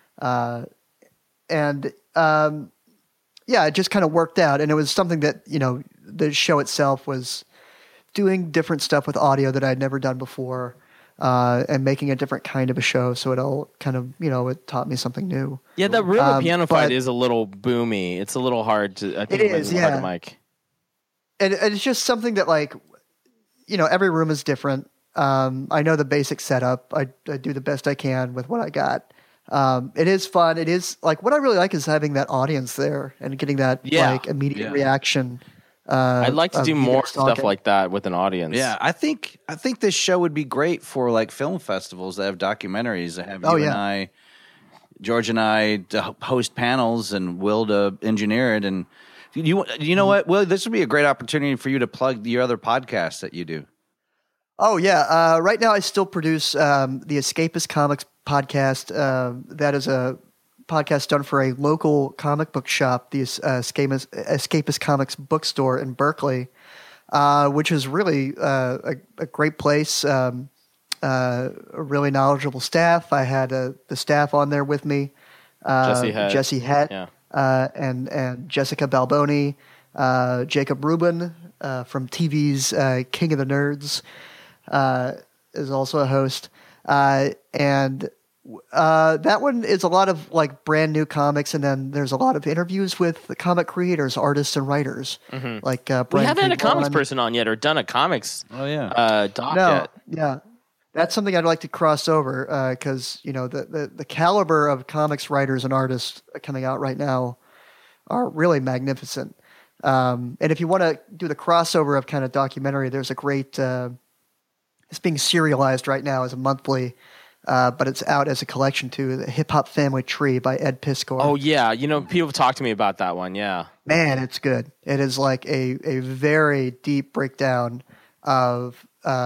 It just kind of worked out. And it was something that, the show itself was doing different stuff with audio that I'd never done before, and making a different kind of a show. So it all kind of, it taught me something new.
Yeah, that room at Piano Fight is a little boomy. It's a little hard to, I think
it is,
hard to mic.
And it's just something that every room is different. I know the basic setup. I do the best I can with what I got. It is fun. It is what I really like is having that audience there and getting that immediate reaction.
I'd like to do more stuff like that with an audience.
Yeah, I think this show would be great for film festivals that have documentaries that have and I, George and I to host panels and Will to engineer it. And you know what, Will, this would be a great opportunity for you to plug your other podcasts that you do.
Oh yeah, right now I still produce the Escapist Comics podcast. That is a podcast done for a local comic book shop, the Escapist Comics bookstore in Berkeley, which is really a great place. A really knowledgeable staff. I had the staff on there with me, Jesse Hett, and Jessica Balboni, Jacob Rubin from TV's King of the Nerds is also a host, and that one is a lot of brand new comics, and then there's a lot of interviews with the comic creators, artists, and writers. Mm-hmm.
We haven't had a comics person on yet, or done a comics. Doc yet.
Yeah, that's something I'd like to cross over because the caliber of comics writers and artists coming out right now are really magnificent. And if you want to do the crossover of kind of documentary, there's a great. It's being serialized right now as a monthly. But it's out as a collection too. The Hip Hop Family Tree by Ed Piskor.
Oh yeah, people have talked to me about that one. Yeah,
man, it's good. It is a very deep breakdown of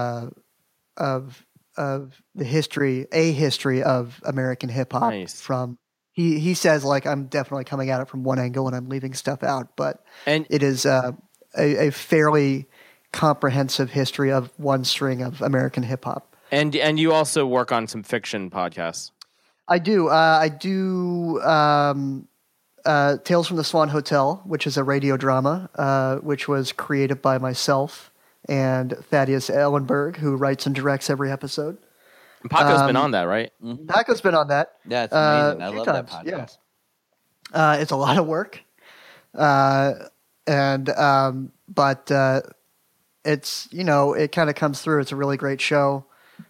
the history of American hip hop.
Nice.
From he says I'm definitely coming at it from one angle and I'm leaving stuff out, but it is a fairly comprehensive history of one string of American hip hop.
And you also work on some fiction podcasts.
I do. I do Tales from the Swan Hotel, which is a radio drama, which was created by myself and Thaddeus Ellenberg, who writes and directs every episode.
And Paco's been on that, right?
Mm-hmm. Paco's been on that.
Yeah, it's amazing. I love that podcast.
Yeah. It's a lot of work. But it's, it kind of comes through. It's a really great show.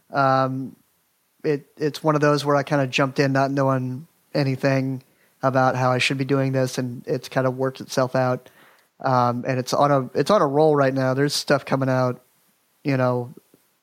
It's one of those where I kind of jumped in not knowing anything about how I should be doing this, and it's kind of worked itself out. And it's on a roll right now. There's stuff coming out,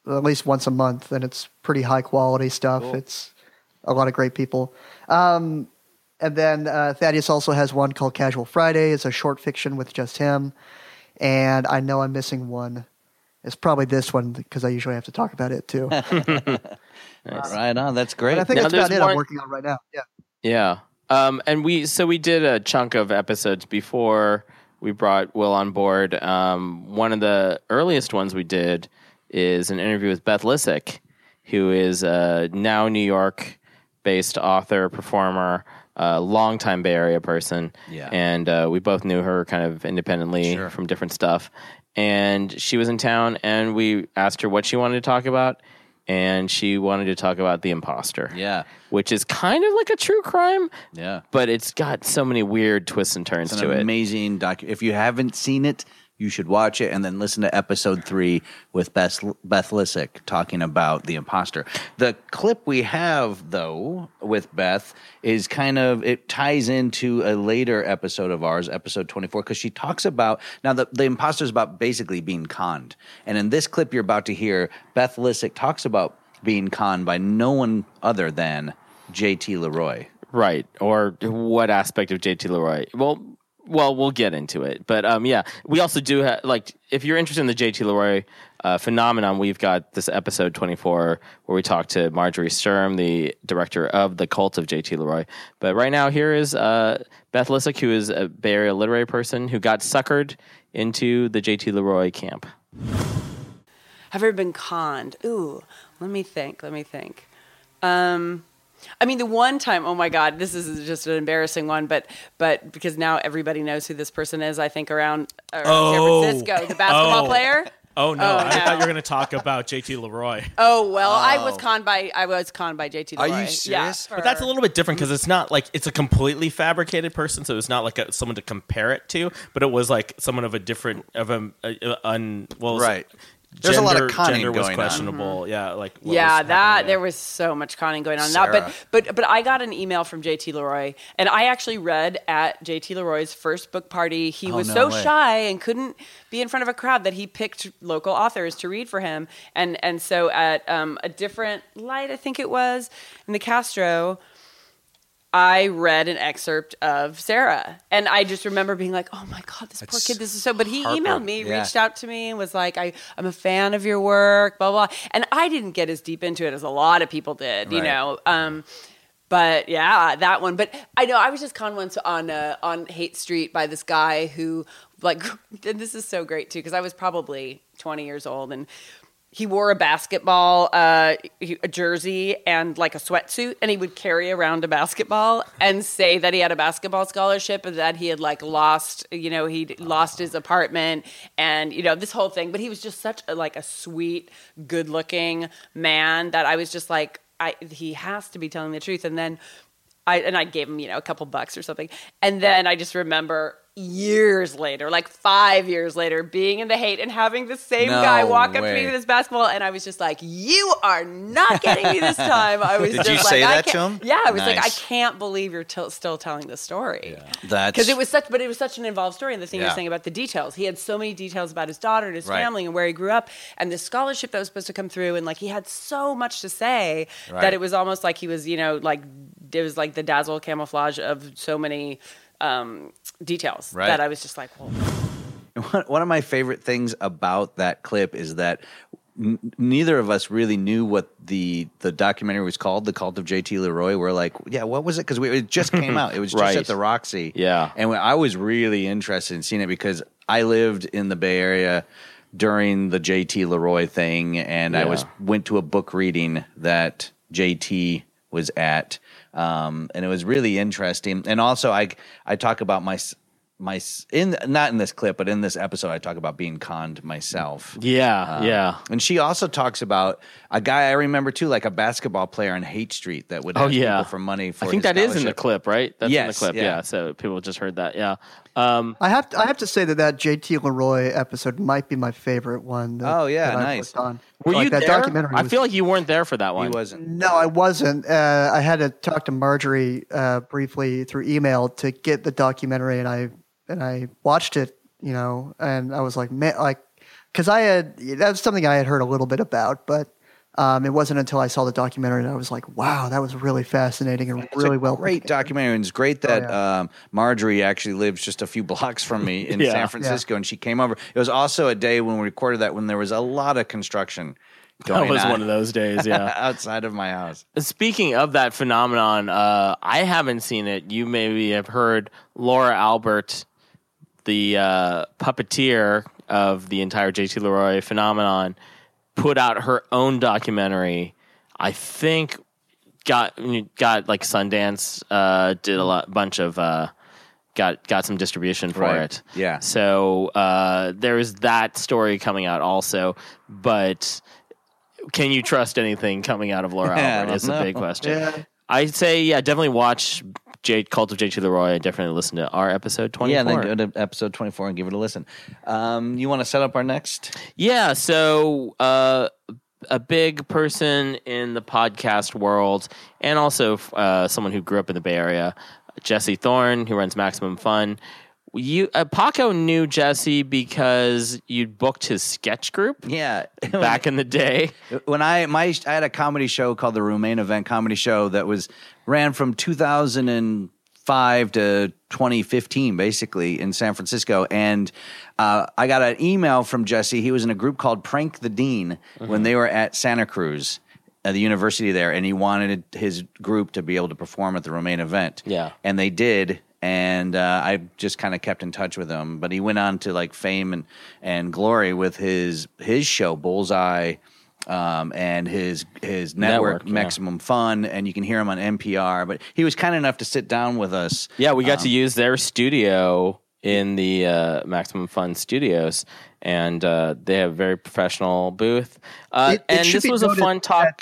at least once a month, and it's pretty high quality stuff.
Cool.
It's a lot of great people. And then Thaddeus also has one called Casual Friday. It's a short fiction with just him. And I know I'm missing one. It's probably this one because I usually have to talk about it too.
Right on. That's great.
But I think
Now,
that's about
there's
it I'm
one-
working on right now. Yeah.
Yeah. And we did a chunk of episodes before we brought Will on board. One of the earliest ones we did is an interview with Beth Lissick, who is a now New York-based author, performer, longtime Bay Area person.
Yeah.
And we both knew her kind of independently from different stuff. And she was in town, and we asked her what she wanted to talk about. And she wanted to talk about The Imposter.
Yeah.
Which is kind of like a true crime.
Yeah.
But it's got so many weird twists and turns
It's
to
an
it.
amazing If you haven't seen it, you should watch it and then listen to episode 3 with Beth Lissick talking about The Imposter. The clip we have, though, with Beth is it ties into a later episode of ours, episode 24, because she talks about, now the Imposter is about basically being conned. And in this clip you're about to hear, Beth Lissick talks about being conned by no one other than J.T. Leroy.
Right. Or what aspect of J.T. Leroy? Well, we'll get into it. But yeah, we also do have, if you're interested in the J.T. Leroy phenomenon, we've got this episode 24 where we talk to Marjorie Sturm, the director of The Cult of J.T. Leroy. But right now, here is Beth Lissick, who is a Bay Area literary person who got suckered into the J.T. Leroy camp.
Have you ever been conned? Ooh, let me think. I mean, the one time, oh my God, this is just an embarrassing one, but because now everybody knows who this person is, I think around San Francisco, the basketball player.
Oh no, I thought you were going to talk about JT Leroy.
Oh well, I was conned by JT Leroy.
Are you serious? But that's a little bit different because it's not like it's a completely fabricated person, so it's not like someone to compare it to, but it was like someone of a different
right. There's a lot of conning
gender was
going
questionable.
on.
Yeah, like
there was so much conning going on.
Sarah.
But I got an email from JT Leroy, and I actually read at JT Leroy's first book party. He was so shy and couldn't be in front of a crowd that he picked local authors to read for him. And so at a different light, I think it was in the Castro, I read an excerpt of Sarah, and I just remember being like, "Oh my God, this poor kid! This is so." But he emailed me, reached out to me, and was like, "I'm a fan of your work, blah blah." And I didn't get as deep into it as a lot of people did, you know. But yeah, that one. But I know I was just conned once on Haight Street by this guy who, and this is so great too because I was probably 20 years old and. He wore a basketball a jersey and like a sweatsuit, and he would carry around a basketball and say that he had a basketball scholarship and that he had lost his apartment and this whole thing. But he was just such a sweet, good-looking man that I was just like, he has to be telling the truth. And then I gave him a couple bucks or something, and then I just remember. Years later, 5 years later, being in the Haight and having the same guy walk up to me with his basketball, and I was just like, "You are not getting me this time." I was
Did you say that to him?
Yeah, I was like, "I can't believe you're still telling this story."
Yeah.
Because it was such an involved story. And the thing you're saying about the details, he had so many details about his daughter and his family and where he grew up, and the scholarship that was supposed to come through, and he had so much to say that it was almost like he was, it was like the dazzle camouflage of so many. Details that I was just like, whoa.
One of my favorite things about that clip is that neither of us really knew what the documentary was called, The Cult of J.T. Leroy. We're like, yeah, what was it? Because it just came out. It was just at the Roxy.
Yeah.
And I was really interested in seeing it because I lived in the Bay Area during the J.T. Leroy thing, and I went to a book reading that J.T. was at. And it was really interesting. And also I talk about not in this clip, but in this episode, I talk about being conned myself.
Yeah.
And she also talks about a guy I remember too, like a basketball player on Haight Street that would ask people for money for
I think
his
that is in the
scholarship.
clip, right? That's in the
Yes,
clip,
yeah.
yeah. So people just heard that, yeah.
I have to say that JT Leroy episode might be my favorite one. That I
nice.
worked on.
Were you
that
there?
documentary
I
was-
feel like you weren't there for that one.
He wasn't.
No, I wasn't. I had to talk to Marjorie briefly through email to get the documentary, and I watched it, and I was like, man, because that's something I had heard a little bit about, but it wasn't until I saw the documentary that I was like, wow, that was really fascinating and really well.
Great documentary. And it's great that Marjorie actually lives just a few blocks from me in San Francisco, and she came over. It was also a day when we recorded that when there was a lot of construction going on.
That was one of those days, yeah.
outside of my house.
Speaking of that phenomenon, I haven't seen it. You maybe have heard Laura Albert, the puppeteer of the entire JT Leroy phenomenon, put out her own documentary. I think got like Sundance, did got some distribution for it.
Yeah.
So there's that story coming out also, but can you trust anything coming out of Laura Albert is a big question. Yeah. I'd say, definitely watch Cult of JT Leroy and definitely listen to our episode 24.
Yeah, then go to episode 24 and give it a listen. You want to set up our next?
Yeah, so a big person in the podcast world and also someone who grew up in the Bay Area, Jesse Thorne, who runs Maximum Fun. Paco knew Jesse because you'd booked his sketch group.
Yeah,
back in the day.
When I had a comedy show called the Romaine Event Comedy Show that ran from 2005 to 2015, basically in San Francisco, and I got an email from Jesse. He was in a group called Prank the Dean when they were at Santa Cruz, at the university there, and he wanted his group to be able to perform at the Romaine Event.
Yeah,
and they did. And I just kind of kept in touch with him, but he went on to like fame and glory with his show Bullseye, and his network Maximum Fun, and you can hear him on NPR. But he was kind enough to sit down with us.
Yeah, we got to use their studio in the Maximum Fun studios, and they have a very professional booth. And this was a fun talk.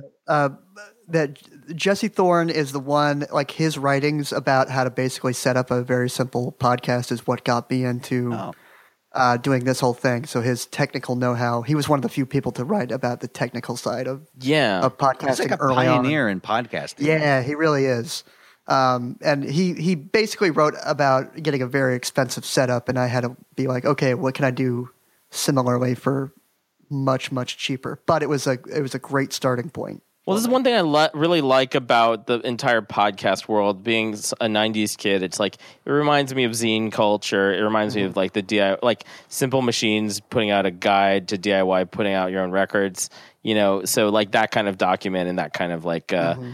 That Jesse Thorne is the one, like his writings about how to basically set up a very simple podcast is what got me into doing this whole thing. So his technical know-how, he was one of the few people to write about the technical side of podcasting.
He's like a
early
pioneer
on.
in podcasting.
Yeah, he really is. And he basically wrote about getting a very expensive setup, and I had to be like, okay, what can I do similarly for much, much cheaper? But it was a great starting point.
Well, this is one thing I really like about the entire podcast world. Being a '90s kid, it's like it reminds me of zine culture. It reminds me of like the DIY, like Simple Machines putting out a guide to DIY, putting out your own records. So like that kind of document and that kind of like,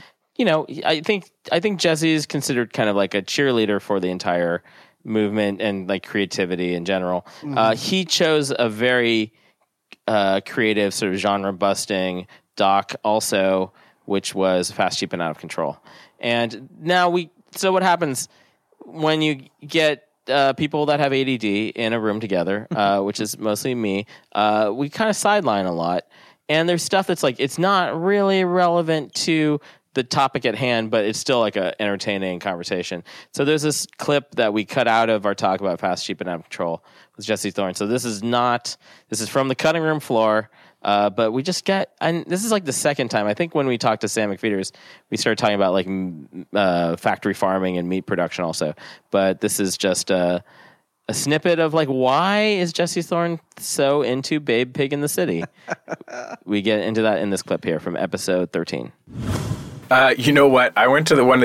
I think Jesse is considered kind of like a cheerleader for the entire movement and like creativity in general. He chose a very creative sort of genre busting doc also, which was Fast, Cheap, and Out of Control. And now so what happens when you get people that have ADD in a room together, which is mostly me, we kind of sideline a lot. And there's stuff that's like, it's not really relevant to the topic at hand, but it's still like a entertaining conversation. So there's this clip that we cut out of our talk about Fast, Cheap, and Out of Control with Jesse Thorne. So this is from the cutting room floor. But we just and this is like the second time. I think when we talked to Sam McFeeters, we started talking about like factory farming and meat production also. But this is just a snippet of like, why is Jesse Thorne so into Babe Pig in the City? We get into that in this clip here from episode 13.
You know what? I went to I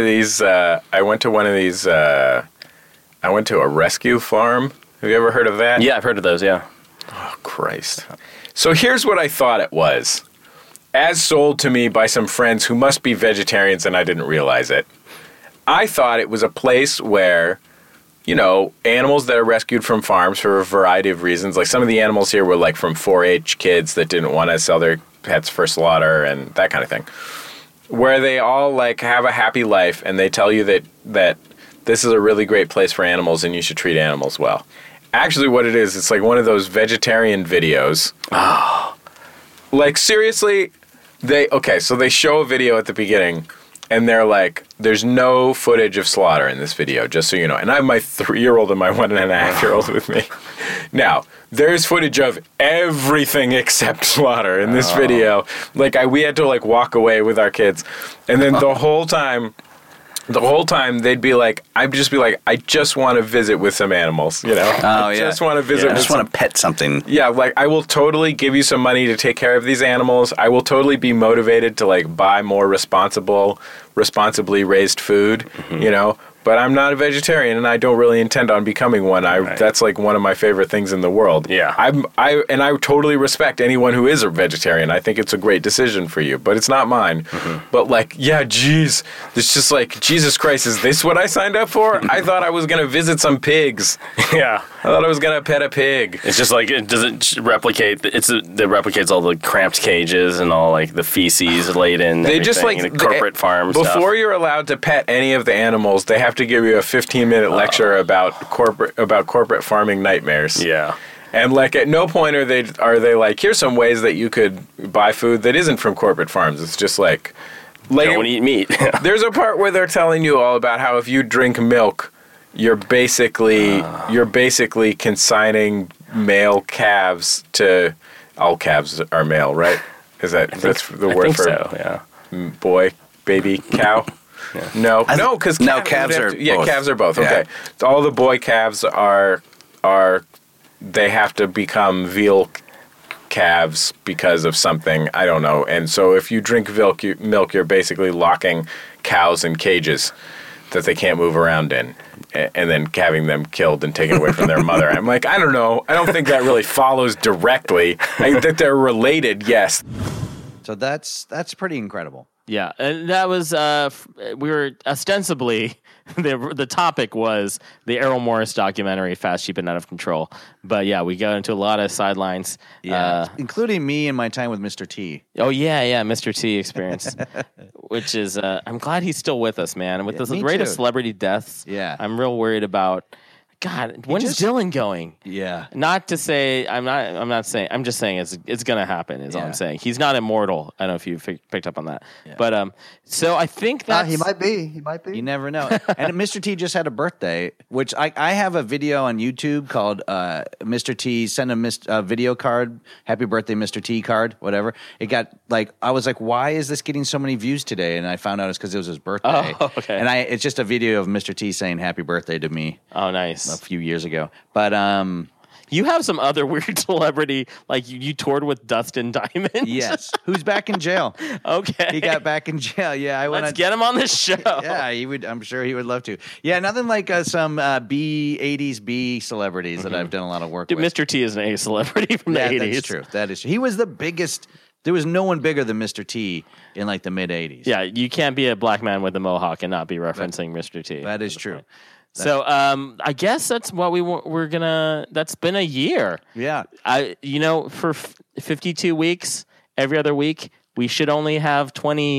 went to a rescue farm. Have you ever heard of that?
Yeah, I've heard of those, yeah.
Oh, Christ. So here's what I thought it was, as sold to me by some friends who must be vegetarians and I didn't realize it. I thought it was a place where, animals that are rescued from farms for a variety of reasons, like some of the animals here were like from 4-H kids that didn't want to sell their pets for slaughter and that kind of thing, where they all like have a happy life and they tell you that this is a really great place for animals and you should treat animals well. Actually, what it is, it's like one of those vegetarian videos. Like, seriously, so they show a video at the beginning, and they're like, there's no footage of slaughter in this video, just so you know. And I have my 3-year-old and my 1.5-year-old with me. Now, there's footage of everything except slaughter in this video. Like, we had to, like, walk away with our kids. And then the whole time, the whole time they'd be like, I'd just be like, I just want to visit with some animals, you know? I just want to visit
I just want to pet something.
Yeah, like I will totally give you some money to take care of these animals. I will totally be motivated to like buy more responsibly raised food, you know? But I'm not a vegetarian, and I don't really intend on becoming one. That's like one of my favorite things in the world.
Yeah,
I totally respect anyone who is a vegetarian. I think it's a great decision for you, but it's not mine. But like, yeah, geez, it's just like, Jesus Christ, is this what I signed up for? I thought I was gonna visit some pigs.
Yeah,
I thought I was gonna pet a pig.
It's just like it doesn't replicate. It replicates all the cramped cages and all like the feces laden.
They just like
the corporate farm
before
stuff.
you're allowed to pet any of the animals. They have to give you a 15-minute lecture about corporate farming nightmares.
Yeah.
And like at no point are they like, here's some ways that you could buy food that isn't from corporate farms. It's just like
don't eat meat.
There's a part where they're telling you all about how if you drink milk, you're basically consigning male calves to all calves are male, right? That's the word for
so, yeah.
Boy, baby, cow.
Yeah.
No, because
calves are both.
Calves are both.
Yeah.
Okay, so all the boy calves are they have to become veal calves because of something, I don't know. And so if you drink milk, you're basically locking cows in cages that they can't move around in, and then having them killed and taken away from their mother. I'm like, I don't know. I don't think that really follows directly. I think that they're related, yes.
So that's pretty incredible.
Yeah, and that was we were ostensibly the topic was the Errol Morris documentary, Fast, Cheap, and Out of Control. But yeah, we got into a lot of sidelines,
including me and my time with Mr. T.
Oh yeah, Mr. T experience, which is I'm glad he's still with us, man. And with the rate of celebrity deaths, I'm real worried about. God, when's Dylan going?
Yeah.
Not to say I'm just saying it's gonna happen. Is all I'm saying. He's not immortal. I don't know if you picked up on that. Yeah. But so I think that
he might be.
You never know. And Mr. T just had a birthday, which I have a video on YouTube called Mr. T send a video card, happy birthday Mr. T card, whatever. It got like I was like, why is this getting so many views today? And I found out it's because it was his birthday.
Oh, okay.
And it's just a video of Mr. T saying happy birthday to me.
Oh, nice.
A few years ago. But
you have some other weird celebrity, like you toured with Dustin Diamond.
Yes, who's back in jail.
Okay,
he got back in jail. Yeah,
let's get him on the show.
Yeah, he would. I'm sure he would love to. Yeah, nothing like some '80s B celebrities that I've done a lot of work with.
Mr. T is an A celebrity from the '80s.
That's true. That is true. He was the biggest. There was no one bigger than Mr. T in like the mid '80s.
Yeah, you can't be a black man with a mohawk and not be referencing Mr. T.
That is true.
So I guess that's what we're gonna. That's been a year.
Yeah.
For 52 weeks, every other week, we should only have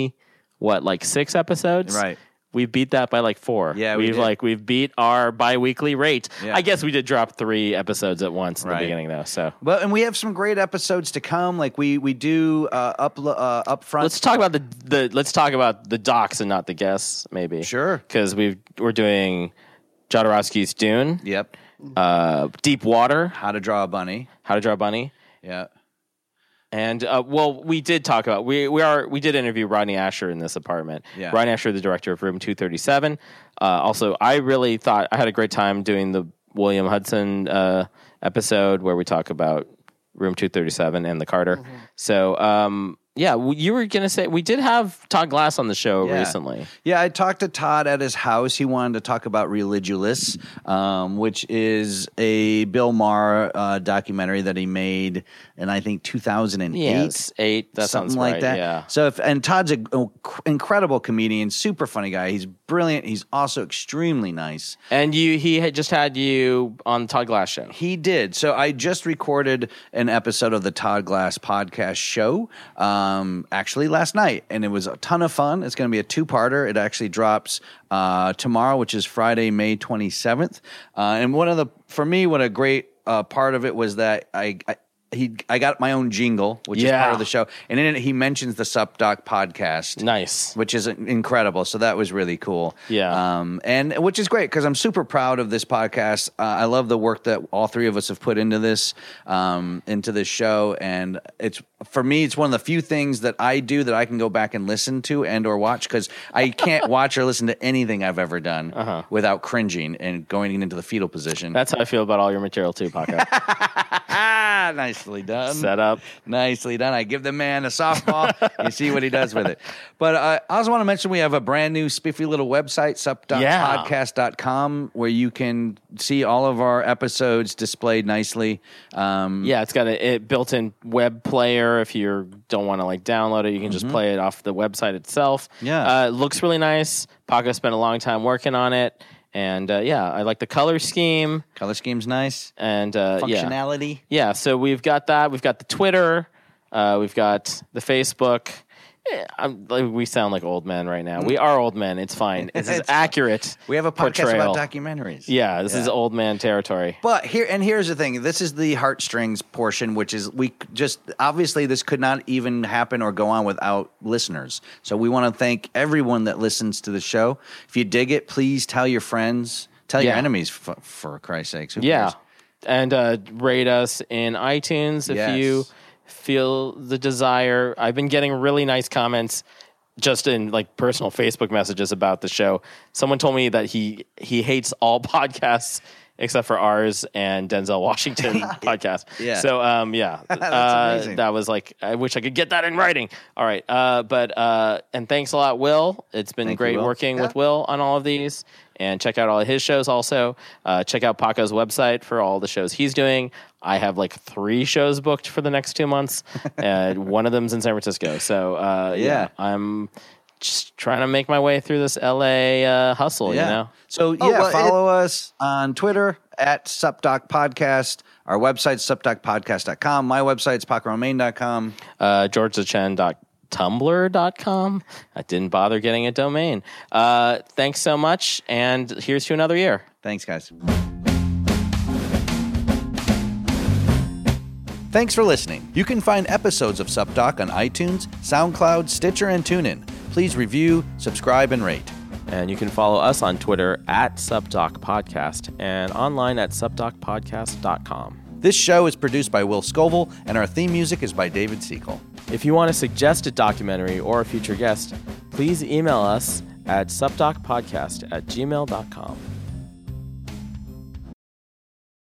6 episodes.
Right.
We beat that by like 4.
Yeah,
we've beat our bi-weekly rate.
Yeah.
I guess we did drop 3 episodes at once in the beginning though. So,
and we have some great episodes to come. Like we do up front.
Let's talk about let's talk about the docs and not the guests, maybe.
Sure.
Because we're doing Jodorowsky's Dune.
Yep.
Deep Water.
How to Draw a Bunny.
Yeah. And we did talk about we did interview Rodney Asher in this apartment.
Yeah.
Rodney Asher, the director of Room 237. Also, I really thought I had a great time doing the William Hudson episode where we talk about Room 237 and the Carter. Mm-hmm. So you were gonna say we did have Todd Glass on the show recently.
Yeah, I talked to Todd at his house. He wanted to talk about Religulous, which is a Bill Maher documentary that he made in I think 2008.
Yes, 8. That
something
sounds
like
right,
that.
Yeah.
So and Todd's an incredible comedian, super funny guy. He's brilliant. He's also extremely nice.
And he had just had you on the Todd Glass show.
He did. So I just recorded an episode of the Todd Glass podcast show. Actually last night, and it was a ton of fun. It's going to be a 2-parter. It actually drops tomorrow, which is Friday, May 27th. And what a great part of it was that I got my own jingle, which is part of the show, and in it he mentions the Sup Doc podcast.
Nice,
which is incredible. So that was really cool.
Yeah,
and which is great because I'm super proud of this podcast. I love the work that all three of us have put into this show, and it's for me, it's one of the few things that I do that I can go back and listen to and or watch because I can't watch or listen to anything I've ever done without cringing and going into the fetal position.
That's how I feel about all your material too, Paco.
Nicely done.
Set up.
Nicely done. I give the man a softball. You see what he does with it. But I also want to mention we have a brand new spiffy little website, sup.podcast.com, where you can see all of our episodes displayed nicely.
It's got a built-in web player. If you don't want to download it, you can just play it off the website itself.
Yeah.
It looks really nice. Paco spent a long time working on it. And I like the color scheme.
Color scheme's nice.
And
functionality.
Yeah, so we've got that. We've got the Twitter. We've got the Facebook. We sound like old men right now. We are old men. It's fine. It's accurate.
We have a podcast
portrayal.
about documentaries.
Yeah, this is old man territory.
But here's the thing. This is the heartstrings portion, which is obviously this could not even happen or go on without listeners. So we want to thank everyone that listens to the show. If you dig it, please tell your friends, tell your enemies, for Christ's sakes. Who cares?
And rate us in iTunes if you feel the desire. I've been getting really nice comments just in personal Facebook messages about the show. Someone told me that he hates all podcasts except for ours and Denzel Washington podcast.
Yeah.
So
That's amazing.
that was I wish I could get that in writing. All right. And thanks a lot, Will. It's been great working with Will on all of these. And check out all of his shows also. Check out Paco's website for all the shows he's doing. I have 3 shows booked for the next 2 months. One of them's in San Francisco. So, I'm just trying to make my way through this LA hustle, you know?
So, follow us on Twitter at SupDocPodcast. Our website's supdocpodcast.com. My website's PacoRomaine.com.
GeorgeTheChen.tumblr.com. I didn't bother getting a domain. Thanks so much, and here's to another year.
Thanks, guys. Thanks for listening. You can find episodes of SupDoc on iTunes, SoundCloud, Stitcher, and TuneIn. Please review, subscribe, and rate.
And you can follow us on Twitter at SupDocPodcast and online at supdocpodcast.com.
This show is produced by Will Scoville, and our theme music is by David Segal.
If you want to suggest a documentary or a future guest, please email us at supdocpodcast@gmail.com.